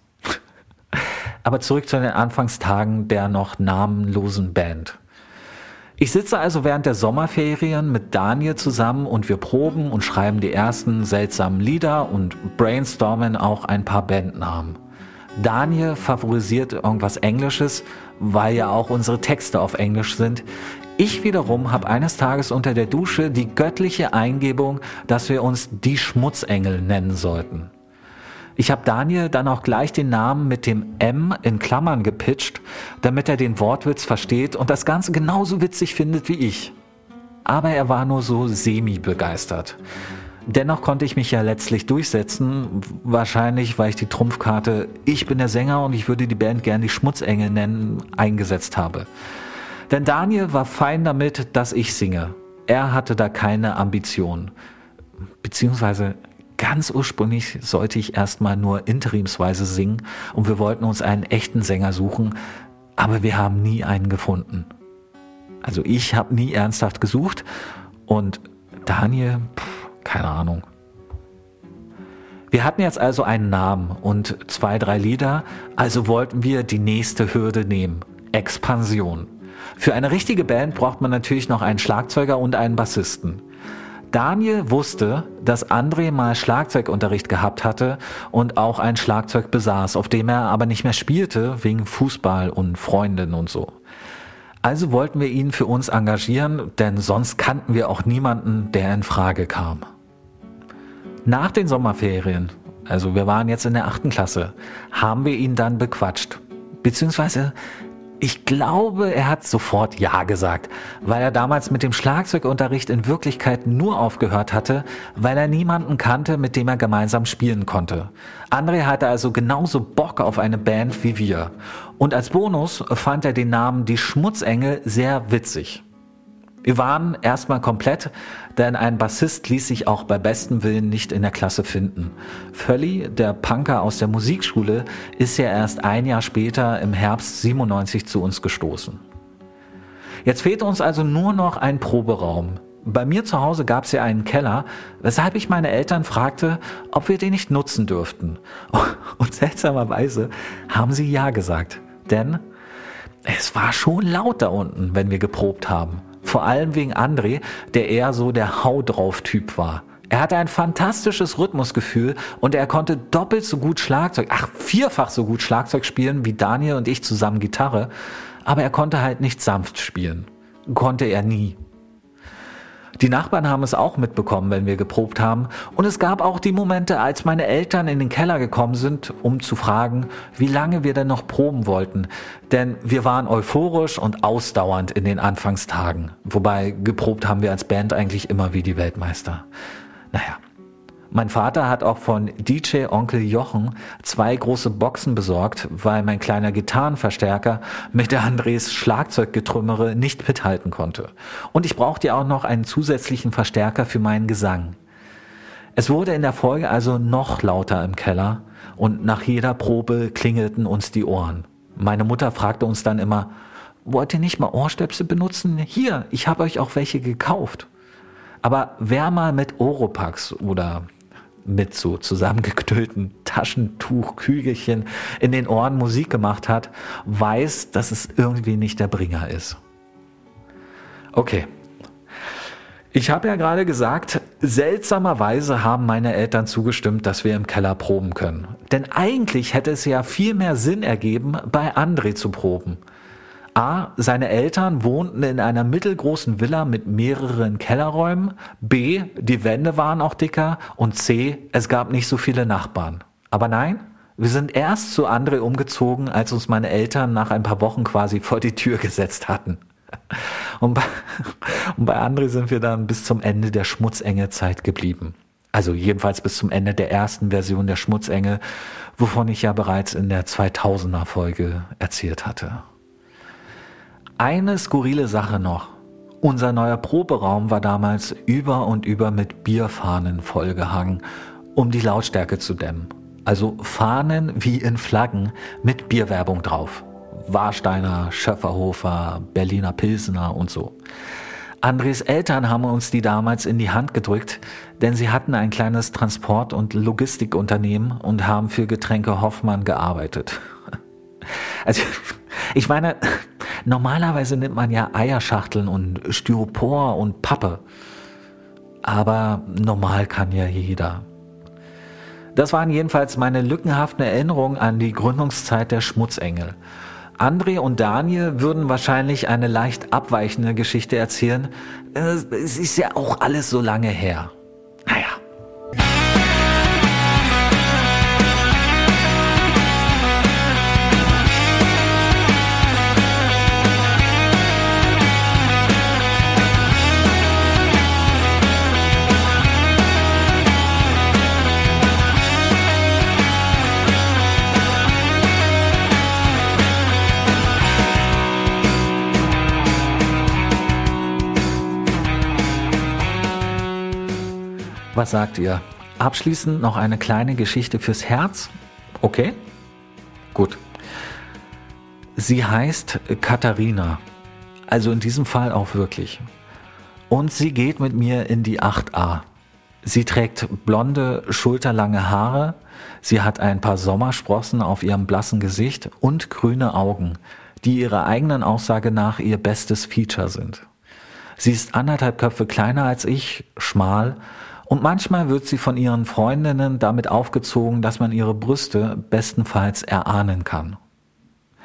Aber zurück zu den Anfangstagen der noch namenlosen Band. Ich sitze also während der Sommerferien mit Daniel zusammen und wir proben und schreiben die ersten seltsamen Lieder und brainstormen auch ein paar Bandnamen. Daniel favorisiert irgendwas Englisches, weil ja auch unsere Texte auf Englisch sind. Ich wiederum habe eines Tages unter der Dusche die göttliche Eingebung, dass wir uns die Schmutzengel nennen sollten. Ich habe Daniel dann auch gleich den Namen mit dem M in Klammern gepitcht, damit er den Wortwitz versteht und das Ganze genauso witzig findet wie ich. Aber er war nur so semi-begeistert. Dennoch konnte ich mich ja letztlich durchsetzen, wahrscheinlich weil ich die Trumpfkarte "Ich bin der Sänger und ich würde die Band gern die Schmutzengel nennen" eingesetzt habe. Denn Daniel war fein damit, dass ich singe. Er hatte da keine Ambition. Beziehungsweise ganz ursprünglich sollte ich erstmal nur interimsweise singen und wir wollten uns einen echten Sänger suchen, aber wir haben nie einen gefunden. Also ich habe nie ernsthaft gesucht und Daniel, pff, keine Ahnung. Wir hatten jetzt also einen Namen und zwei, drei Lieder, also wollten wir die nächste Hürde nehmen. Expansion. Für eine richtige Band braucht man natürlich noch einen Schlagzeuger und einen Bassisten. Daniel wusste, dass André mal Schlagzeugunterricht gehabt hatte und auch ein Schlagzeug besaß, auf dem er aber nicht mehr spielte, wegen Fußball und Freundinnen und so. Also wollten wir ihn für uns engagieren, denn sonst kannten wir auch niemanden, der in Frage kam. Nach den Sommerferien, also wir waren jetzt in der achten Klasse, haben wir ihn dann bequatscht. Beziehungsweise, ich glaube, er hat sofort Ja gesagt, weil er damals mit dem Schlagzeugunterricht in Wirklichkeit nur aufgehört hatte, weil er niemanden kannte, mit dem er gemeinsam spielen konnte. André hatte also genauso Bock auf eine Band wie wir. Und als Bonus fand er den Namen Die Schmutzengel sehr witzig. Wir waren erstmal komplett, denn ein Bassist ließ sich auch bei bestem Willen nicht in der Klasse finden. Völli, der Punker aus der Musikschule, ist ja erst ein Jahr später im Herbst siebenundneunzig zu uns gestoßen. Jetzt fehlte uns also nur noch ein Proberaum. Bei mir zu Hause gab es ja einen Keller, weshalb ich meine Eltern fragte, ob wir den nicht nutzen dürften. Und seltsamerweise haben sie Ja gesagt, denn es war schon laut da unten, wenn wir geprobt haben. Vor allem wegen André, der eher so der Hau-drauf-Typ war. Er hatte ein fantastisches Rhythmusgefühl und er konnte doppelt so gut Schlagzeug, ach vierfach so gut Schlagzeug spielen wie Daniel und ich zusammen Gitarre, aber er konnte halt nicht sanft spielen. Konnte er nie. Die Nachbarn haben es auch mitbekommen, wenn wir geprobt haben, und es gab auch die Momente, als meine Eltern in den Keller gekommen sind, um zu fragen, wie lange wir denn noch proben wollten, denn wir waren euphorisch und ausdauernd in den Anfangstagen, wobei geprobt haben wir als Band eigentlich immer wie die Weltmeister. Naja. Mein Vater hat auch von D J Onkel Jochen zwei große Boxen besorgt, weil mein kleiner Gitarrenverstärker mit der Andres Schlagzeuggetrümmere nicht mithalten konnte. Und ich brauchte ja auch noch einen zusätzlichen Verstärker für meinen Gesang. Es wurde in der Folge also noch lauter im Keller und nach jeder Probe klingelten uns die Ohren. Meine Mutter fragte uns dann immer, wollt ihr nicht mal Ohrstöpsel benutzen? Hier, ich habe euch auch welche gekauft. Aber wer mal mit Oropax oder mit so zusammengeknüllten Taschentuchkügelchen in den Ohren Musik gemacht hat, weiß, dass es irgendwie nicht der Bringer ist. Okay. Ich habe ja gerade gesagt, seltsamerweise haben meine Eltern zugestimmt, dass wir im Keller proben können. Denn eigentlich hätte es ja viel mehr Sinn ergeben, bei André zu proben. A, seine Eltern wohnten in einer mittelgroßen Villa mit mehreren Kellerräumen. B, die Wände waren auch dicker. Und C, es gab nicht so viele Nachbarn. Aber nein, wir sind erst zu André umgezogen, als uns meine Eltern nach ein paar Wochen quasi vor die Tür gesetzt hatten. Und bei, und bei André sind wir dann bis zum Ende der Schmutzengel-Zeit geblieben. Also jedenfalls bis zum Ende der ersten Version der Schmutzengel, wovon ich ja bereits in der zweitausender-Folge erzählt hatte. Eine skurrile Sache noch. Unser neuer Proberaum war damals über und über mit Bierfahnen vollgehangen, um die Lautstärke zu dämmen. Also Fahnen wie in Flaggen mit Bierwerbung drauf. Warsteiner, Schöfferhofer, Berliner Pilsener und so. Andres Eltern haben uns die damals in die Hand gedrückt, denn sie hatten ein kleines Transport- und Logistikunternehmen und haben für Getränke Hoffmann gearbeitet. Also, ich meine, normalerweise nimmt man ja Eierschachteln und Styropor und Pappe. Aber normal kann ja jeder. Das waren jedenfalls meine lückenhaften Erinnerungen an die Gründungszeit der Schmutzengel. André und Daniel würden wahrscheinlich eine leicht abweichende Geschichte erzählen. Es ist ja auch alles so lange her. Naja. Was sagt ihr? Abschließend noch eine kleine Geschichte fürs Herz? Okay? Gut. Sie heißt Katharina. Also in diesem Fall auch wirklich. Und sie geht mit mir in die acht a. Sie trägt blonde, schulterlange Haare. Sie hat ein paar Sommersprossen auf ihrem blassen Gesicht und grüne Augen, die ihrer eigenen Aussage nach ihr bestes Feature sind. Sie ist anderthalb Köpfe kleiner als ich, schmal, und manchmal wird sie von ihren Freundinnen damit aufgezogen, dass man ihre Brüste bestenfalls erahnen kann.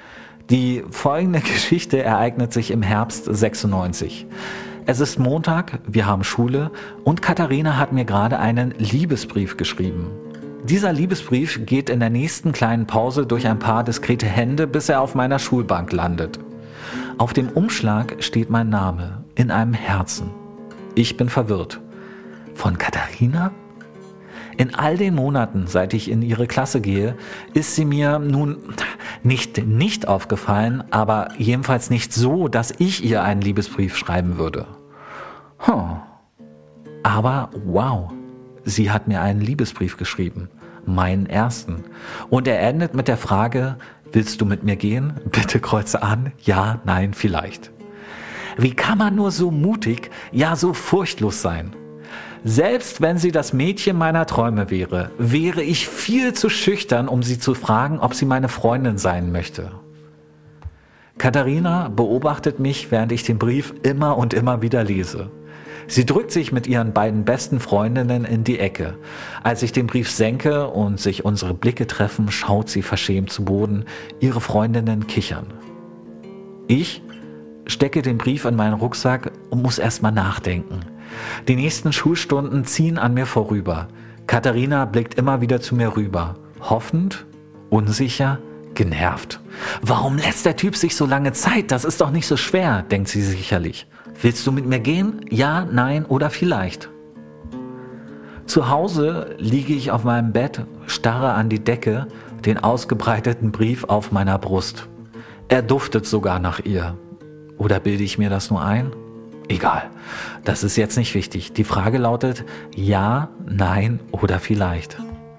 Die folgende Geschichte ereignet sich im Herbst sechsundneunzig. Es ist Montag, wir haben Schule und Katharina hat mir gerade einen Liebesbrief geschrieben. Dieser Liebesbrief geht in der nächsten kleinen Pause durch ein paar diskrete Hände, bis er auf meiner Schulbank landet. Auf dem Umschlag steht mein Name in einem Herzen. Ich bin verwirrt. Von Katharina? In all den Monaten, seit ich in ihre Klasse gehe, ist sie mir nun nicht nicht aufgefallen, aber jedenfalls nicht so, dass ich ihr einen Liebesbrief schreiben würde. Hm. Aber wow, sie hat mir einen Liebesbrief geschrieben, meinen ersten. Und er endet mit der Frage, willst du mit mir gehen? Bitte kreuze an, ja, nein, vielleicht. Wie kann man nur so mutig, ja so furchtlos sein? Selbst wenn sie das Mädchen meiner Träume wäre, wäre ich viel zu schüchtern, um sie zu fragen, ob sie meine Freundin sein möchte. Katharina beobachtet mich, während ich den Brief immer und immer wieder lese. Sie drückt sich mit ihren beiden besten Freundinnen in die Ecke. Als ich den Brief senke und sich unsere Blicke treffen, schaut sie verschämt zu Boden. Ihre Freundinnen kichern. Ich stecke den Brief in meinen Rucksack und muss erst mal nachdenken. Die nächsten Schulstunden ziehen an mir vorüber. Katharina blickt immer wieder zu mir rüber. Hoffend, unsicher, genervt. Warum lässt der Typ sich so lange Zeit? Das ist doch nicht so schwer, denkt sie sicherlich. Willst du mit mir gehen? Ja, nein oder vielleicht? Zu Hause liege ich auf meinem Bett, starre an die Decke, den ausgebreiteten Brief auf meiner Brust. Er duftet sogar nach ihr. Oder bilde ich mir das nur ein? Egal, das ist jetzt nicht wichtig. Die Frage lautet ja, nein oder vielleicht.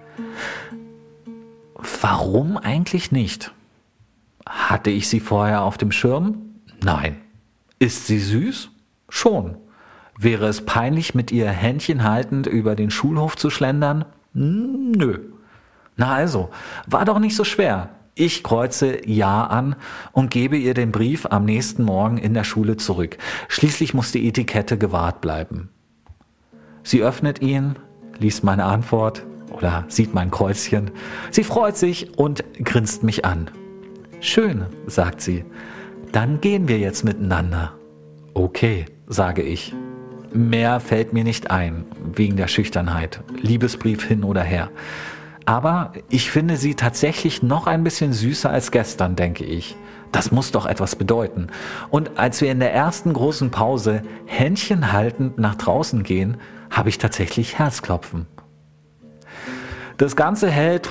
Warum eigentlich nicht? Hatte ich sie vorher auf dem Schirm? Nein. Ist sie süß? Schon. Wäre es peinlich, mit ihr Händchen haltend über den Schulhof zu schlendern? Nö. Na also, war doch nicht so schwer. Ich kreuze Ja an und gebe ihr den Brief am nächsten Morgen in der Schule zurück. Schließlich muss die Etikette gewahrt bleiben. Sie öffnet ihn, liest meine Antwort oder sieht mein Kreuzchen. Sie freut sich und grinst mich an. Schön, sagt sie. Dann gehen wir jetzt miteinander. Okay, sage ich. Mehr fällt mir nicht ein, wegen der Schüchternheit. Liebesbrief hin oder her. Aber ich finde sie tatsächlich noch ein bisschen süßer als gestern, denke ich. Das muss doch etwas bedeuten. Und als wir in der ersten großen Pause Händchen haltend nach draußen gehen, habe ich tatsächlich Herzklopfen. Das Ganze hält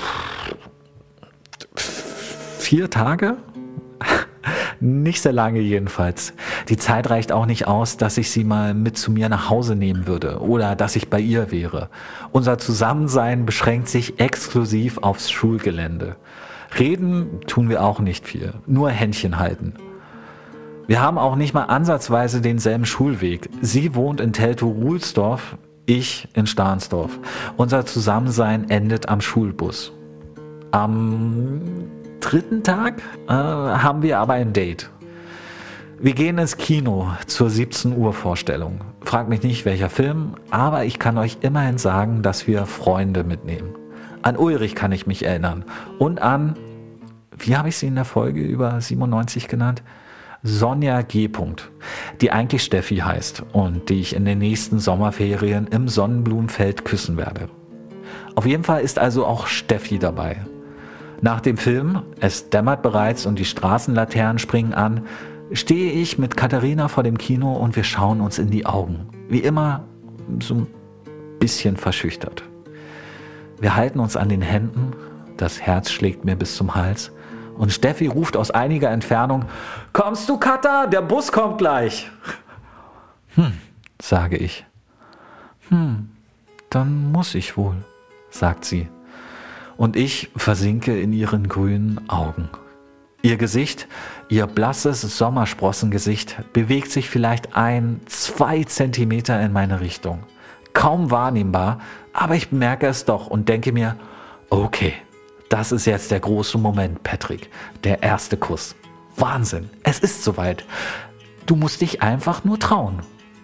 vier Tage? Nicht sehr lange jedenfalls. Die Zeit reicht auch nicht aus, dass ich sie mal mit zu mir nach Hause nehmen würde oder dass ich bei ihr wäre. Unser Zusammensein beschränkt sich exklusiv aufs Schulgelände. Reden tun wir auch nicht viel, nur Händchen halten. Wir haben auch nicht mal ansatzweise denselben Schulweg. Sie wohnt in Teltow-Ruhlsdorf, ich in Stahnsdorf. Unser Zusammensein endet am Schulbus. Am dritten Tag äh, haben wir aber ein Date. Wir gehen ins Kino zur siebzehn Uhr Vorstellung. Fragt mich nicht, welcher Film, aber ich kann euch immerhin sagen, dass wir Freunde mitnehmen. An Ulrich kann ich mich erinnern. Und an, wie habe ich sie in der Folge über siebenundneunzig genannt? Sonja G. Die eigentlich Steffi heißt und die ich in den nächsten Sommerferien im Sonnenblumenfeld küssen werde. Auf jeden Fall ist also auch Steffi dabei. Nach dem Film, es dämmert bereits und die Straßenlaternen springen an, stehe ich mit Katharina vor dem Kino und wir schauen uns in die Augen. Wie immer so ein bisschen verschüchtert. Wir halten uns an den Händen, das Herz schlägt mir bis zum Hals und Steffi ruft aus einiger Entfernung, »Kommst du, Katha? Der Bus kommt gleich!« »Hm«, sage ich. »Hm, dann muss ich wohl«, sagt sie. Und ich versinke in ihren grünen Augen. Ihr Gesicht, ihr blasses Sommersprossengesicht, bewegt sich vielleicht ein, zwei Zentimeter in meine Richtung. Kaum wahrnehmbar, aber ich bemerke es doch und denke mir, okay, das ist jetzt der große Moment, Patrick, der erste Kuss. Wahnsinn, es ist soweit. Du musst dich einfach nur trauen.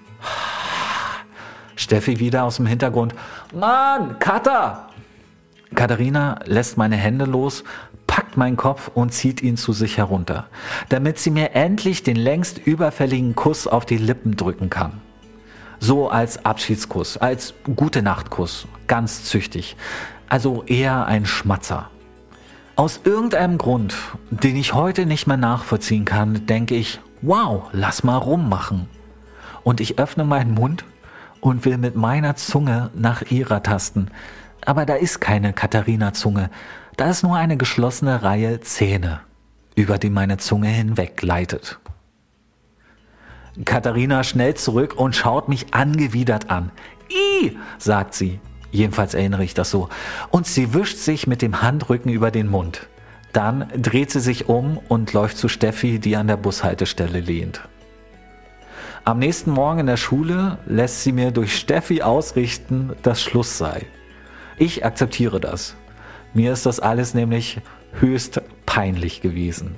Steffi wieder aus dem Hintergrund, Mann, Katha! Katharina lässt meine Hände los, packt packt meinen Kopf und zieht ihn zu sich herunter, damit sie mir endlich den längst überfälligen Kuss auf die Lippen drücken kann. So als Abschiedskuss, als Gute-Nacht-Kuss, ganz züchtig, also eher ein Schmatzer. Aus irgendeinem Grund, den ich heute nicht mehr nachvollziehen kann, denke ich, wow, lass mal rummachen. Und ich öffne meinen Mund und will mit meiner Zunge nach ihrer tasten. Aber da ist keine Katharina-Zunge, da ist nur eine geschlossene Reihe Zähne, über die meine Zunge hinweg gleitet. Katharina schnellt zurück und schaut mich angewidert an. Ih, sagt sie, jedenfalls erinnere ich das so, und sie wischt sich mit dem Handrücken über den Mund. Dann dreht sie sich um und läuft zu Steffi, die an der Bushaltestelle lehnt. Am nächsten Morgen in der Schule lässt sie mir durch Steffi ausrichten, dass Schluss sei. Ich akzeptiere das. Mir ist das alles nämlich höchst peinlich gewesen.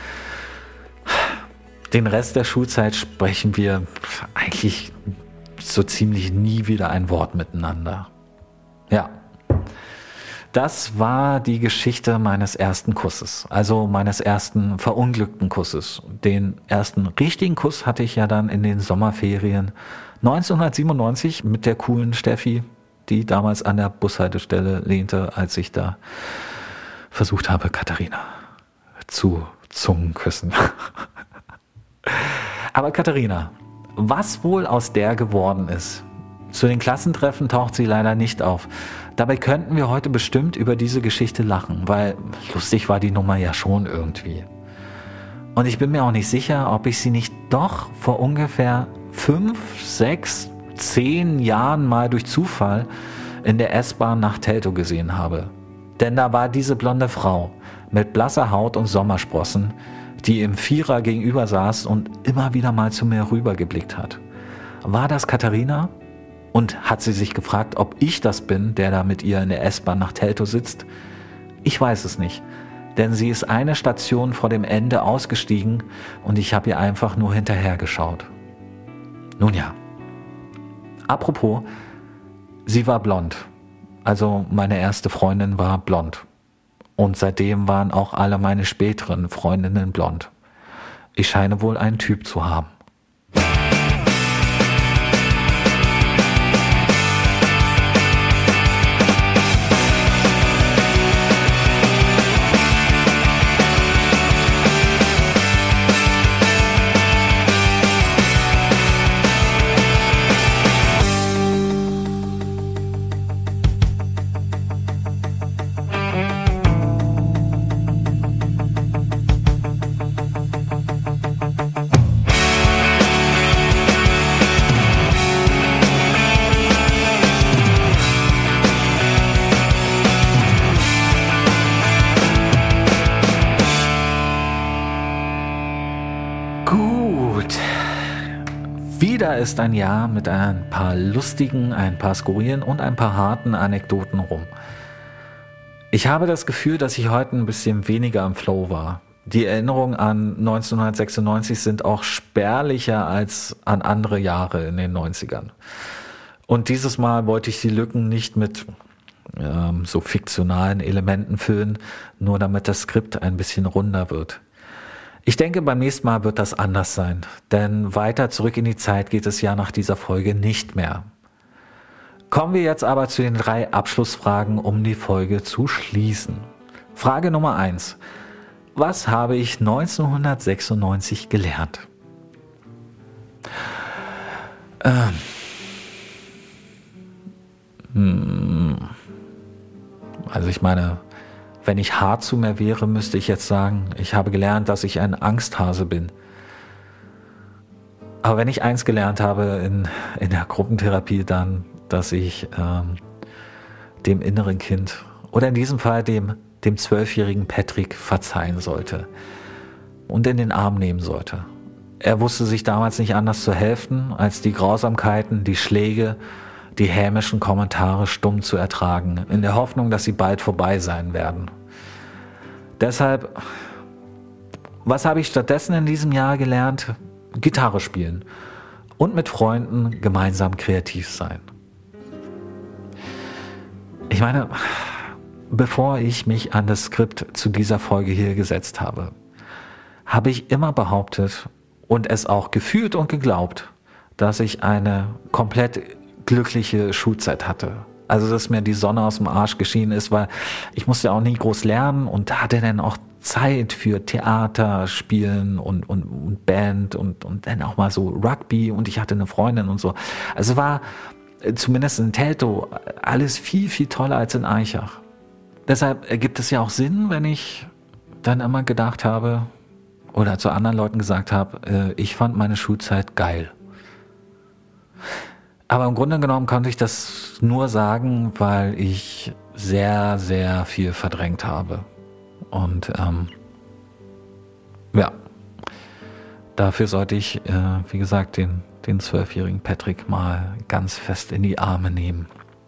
Den Rest der Schulzeit sprechen wir eigentlich so ziemlich nie wieder ein Wort miteinander. Ja, das war die Geschichte meines ersten Kusses, also meines ersten verunglückten Kusses. Den ersten richtigen Kuss hatte ich ja dann in den Sommerferien neunzehnhundertsiebenundneunzig mit der coolen Steffi, die damals an der Bushaltestelle lehnte, als ich da versucht habe, Katharina zu Zungenküssen. Aber Katharina, was wohl aus der geworden ist? Zu den Klassentreffen taucht sie leider nicht auf. Dabei könnten wir heute bestimmt über diese Geschichte lachen, weil lustig war die Nummer ja schon irgendwie. Und ich bin mir auch nicht sicher, ob ich sie nicht doch vor ungefähr fünf, sechs, zehn Jahren mal durch Zufall in der S-Bahn nach Teltow gesehen habe. Denn da war diese blonde Frau mit blasser Haut und Sommersprossen, die im Vierer gegenüber saß und immer wieder mal zu mir rübergeblickt hat. War das Katharina? Und hat sie sich gefragt, ob ich das bin, der da mit ihr in der S-Bahn nach Teltow sitzt? Ich weiß es nicht, denn sie ist eine Station vor dem Ende ausgestiegen und ich habe ihr einfach nur hinterhergeschaut. Nun ja, apropos, sie war blond, also meine erste Freundin war blond. Und seitdem waren auch alle meine späteren Freundinnen blond. Ich scheine wohl einen Typ zu haben. Wieder ist ein Jahr mit ein paar lustigen, ein paar skurrilen und ein paar harten Anekdoten rum. Ich habe das Gefühl, dass ich heute ein bisschen weniger im Flow war. Die Erinnerungen an neunzehnhundertsechsundneunzig sind auch spärlicher als an andere Jahre in den neunzigern. Und dieses Mal wollte ich die Lücken nicht mit ähm, so fiktionalen Elementen füllen, nur damit das Skript ein bisschen runder wird. Ich denke, beim nächsten Mal wird das anders sein, denn weiter zurück in die Zeit geht es ja nach dieser Folge nicht mehr. Kommen wir jetzt aber zu den drei Abschlussfragen, um die Folge zu schließen. Frage Nummer eins. Was habe ich neunzehnhundertsechsundneunzig gelernt? Ähm. Hm. Also ich meine, wenn ich hart zu mir wäre, müsste ich jetzt sagen, ich habe gelernt, dass ich ein Angsthase bin. Aber wenn ich eins gelernt habe in, in der Gruppentherapie, dann, dass ich ähm, dem inneren Kind oder in diesem Fall dem dem zwölfjährigen Patrick verzeihen sollte und in den Arm nehmen sollte. Er wusste sich damals nicht anders zu helfen, als die Grausamkeiten, die Schläge, die hämischen Kommentare stumm zu ertragen, in der Hoffnung, dass sie bald vorbei sein werden. Deshalb, was habe ich stattdessen in diesem Jahr gelernt? Gitarre spielen und mit Freunden gemeinsam kreativ sein. Ich meine, bevor ich mich an das Skript zu dieser Folge hier gesetzt habe, habe ich immer behauptet und es auch gefühlt und geglaubt, dass ich eine komplett glückliche Schulzeit hatte. Also, dass mir die Sonne aus dem Arsch geschienen ist, weil ich musste auch nie groß lernen und hatte dann auch Zeit für Theater, Spielen und, und, und Band und, und dann auch mal so Rugby und ich hatte eine Freundin und so. Also war zumindest in Teltow alles viel, viel toller als in Aichach. Deshalb ergibt es ja auch Sinn, wenn ich dann immer gedacht habe oder zu anderen Leuten gesagt habe, äh, ich fand meine Schulzeit geil. Aber im Grunde genommen konnte ich das nur sagen, weil ich sehr, sehr viel verdrängt habe. Und ähm, ja, dafür sollte ich, äh, wie gesagt, den, den zwölfjährigen Patrick mal ganz fest in die Arme nehmen.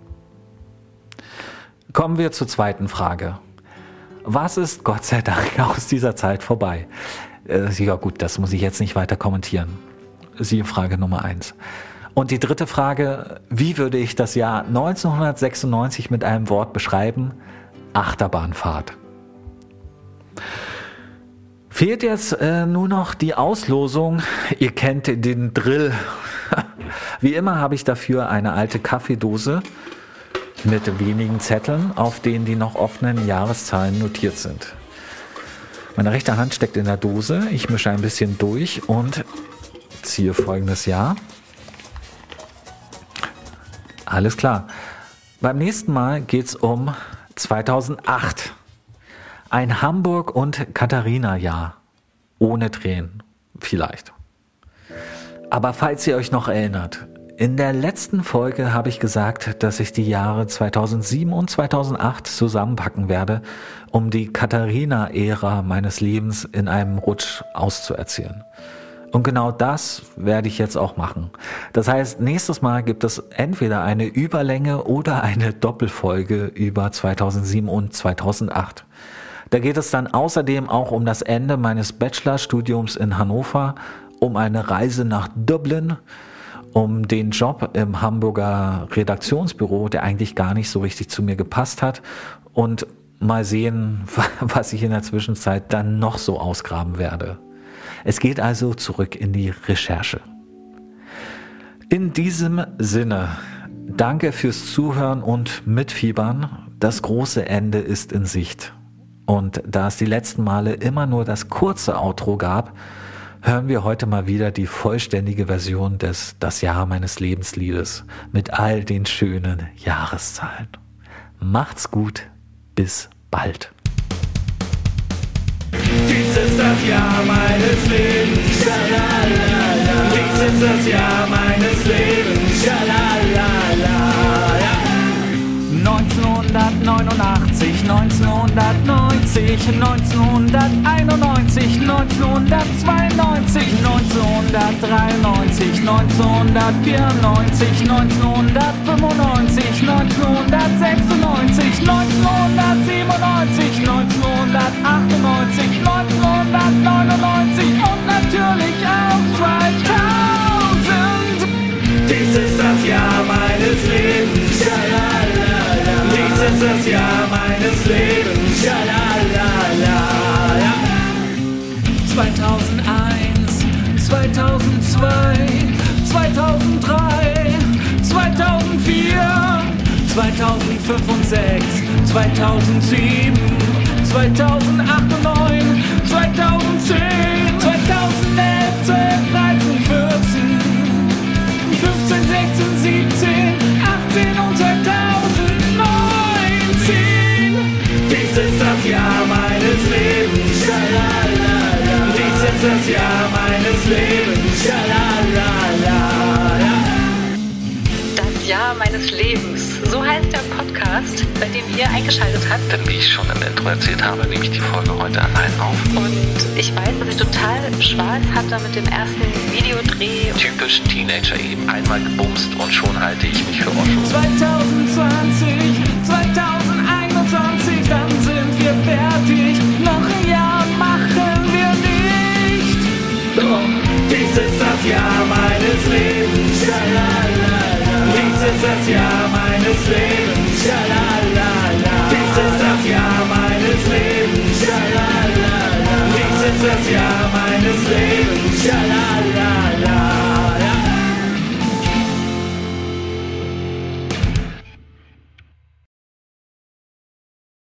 Kommen wir zur zweiten Frage. Was ist Gott sei Dank aus dieser Zeit vorbei? Äh, ja gut, das muss ich jetzt nicht weiter kommentieren. Siehe Frage Nummer eins. Und die dritte Frage, wie würde ich das Jahr neunzehnhundertsechsundneunzig mit einem Wort beschreiben? Achterbahnfahrt. Fehlt jetzt äh, nur noch die Auslosung. Ihr kennt den Drill. Wie immer habe ich dafür eine alte Kaffeedose mit wenigen Zetteln, auf denen die noch offenen Jahreszahlen notiert sind. Meine rechte Hand steckt in der Dose. Ich mische ein bisschen durch und ziehe folgendes Jahr. Alles klar. Beim nächsten Mal geht es um zweitausendacht. Ein Hamburg- und Katharina-Jahr. Ohne Tränen. Vielleicht. Aber falls ihr euch noch erinnert, in der letzten Folge habe ich gesagt, dass ich die Jahre zweitausendsieben und zweitausendacht zusammenpacken werde, um die Katharina-Ära meines Lebens in einem Rutsch auszuerzählen. Und genau das werde ich jetzt auch machen. Das heißt, nächstes Mal gibt es entweder eine Überlänge oder eine Doppelfolge über zweitausendsieben und zweitausendacht. Da geht es dann außerdem auch um das Ende meines Bachelorstudiums in Hannover, um eine Reise nach Dublin, um den Job im Hamburger Redaktionsbüro, der eigentlich gar nicht so richtig zu mir gepasst hat, und mal sehen, was ich in der Zwischenzeit dann noch so ausgraben werde. Es geht also zurück in die Recherche. In diesem Sinne, danke fürs Zuhören und Mitfiebern. Das große Ende ist in Sicht. Und da es die letzten Male immer nur das kurze Outro gab, hören wir heute mal wieder die vollständige Version des Das Jahr meines Lebens Liedes mit all den schönen Jahreszahlen. Macht's gut, bis bald. Dies ist das Jahr meines Lebens, schalalala. Dies ist das Jahr meines Lebens, schalalala. neunzehnhundertneunundachtzig, neunzehnhundertneunzig, neunzehnhunderteinundneunzig, neunzehnhundertzweiundneunzig, neunzehnhundertdreiundneunzig, neunzehnhundertvierundneunzig, neunzehnhundertfünfundneunzig, neunzehnhundertsechsundneunzig, neunzehnhundertsiebenundneunzig, neunzehnhundertachtundneunzig, neunzehnhundertneunundneunzig und natürlich auch zweitausend. Dies ist das Jahr meines Lebens, schalalala. Dies ist das Jahr meines Lebens, schalalala. zweitausendeins, zweitausendzwei, zweitausenddrei, zweitausendvier, zweitausendfünf und sechs, zweitausendsieben, zweitausendacht und neun, zweitausendzehn, zweitausendelf, zwölf, dreizehn, vierzehn, fünfzehn, sechzehn, siebzehn, achtzehn und zweitausendneunzehn. Dies ist das Jahr meines Lebens, schalalala. Dies ist das Jahr meines Lebens, schalalala. Das Jahr meines Lebens. So heißt der Podcast, bei dem ihr eingeschaltet habt. Denn wie ich schon im Intro erzählt habe, nehme ich die Folge heute allein auf. Und ich weiß, dass ich total Spaß hatte mit dem ersten Videodreh. Typisch Teenager eben. Einmal gebumst und schon halte ich mich für Otto. zweitausendzwanzig, zweitausendeinundzwanzig, dann sind wir fertig. Noch ein Jahr machen wir nicht. Doch dies ist das Jahr meines Lebens, schalalala. Dies ist das Jahr meines Lebens.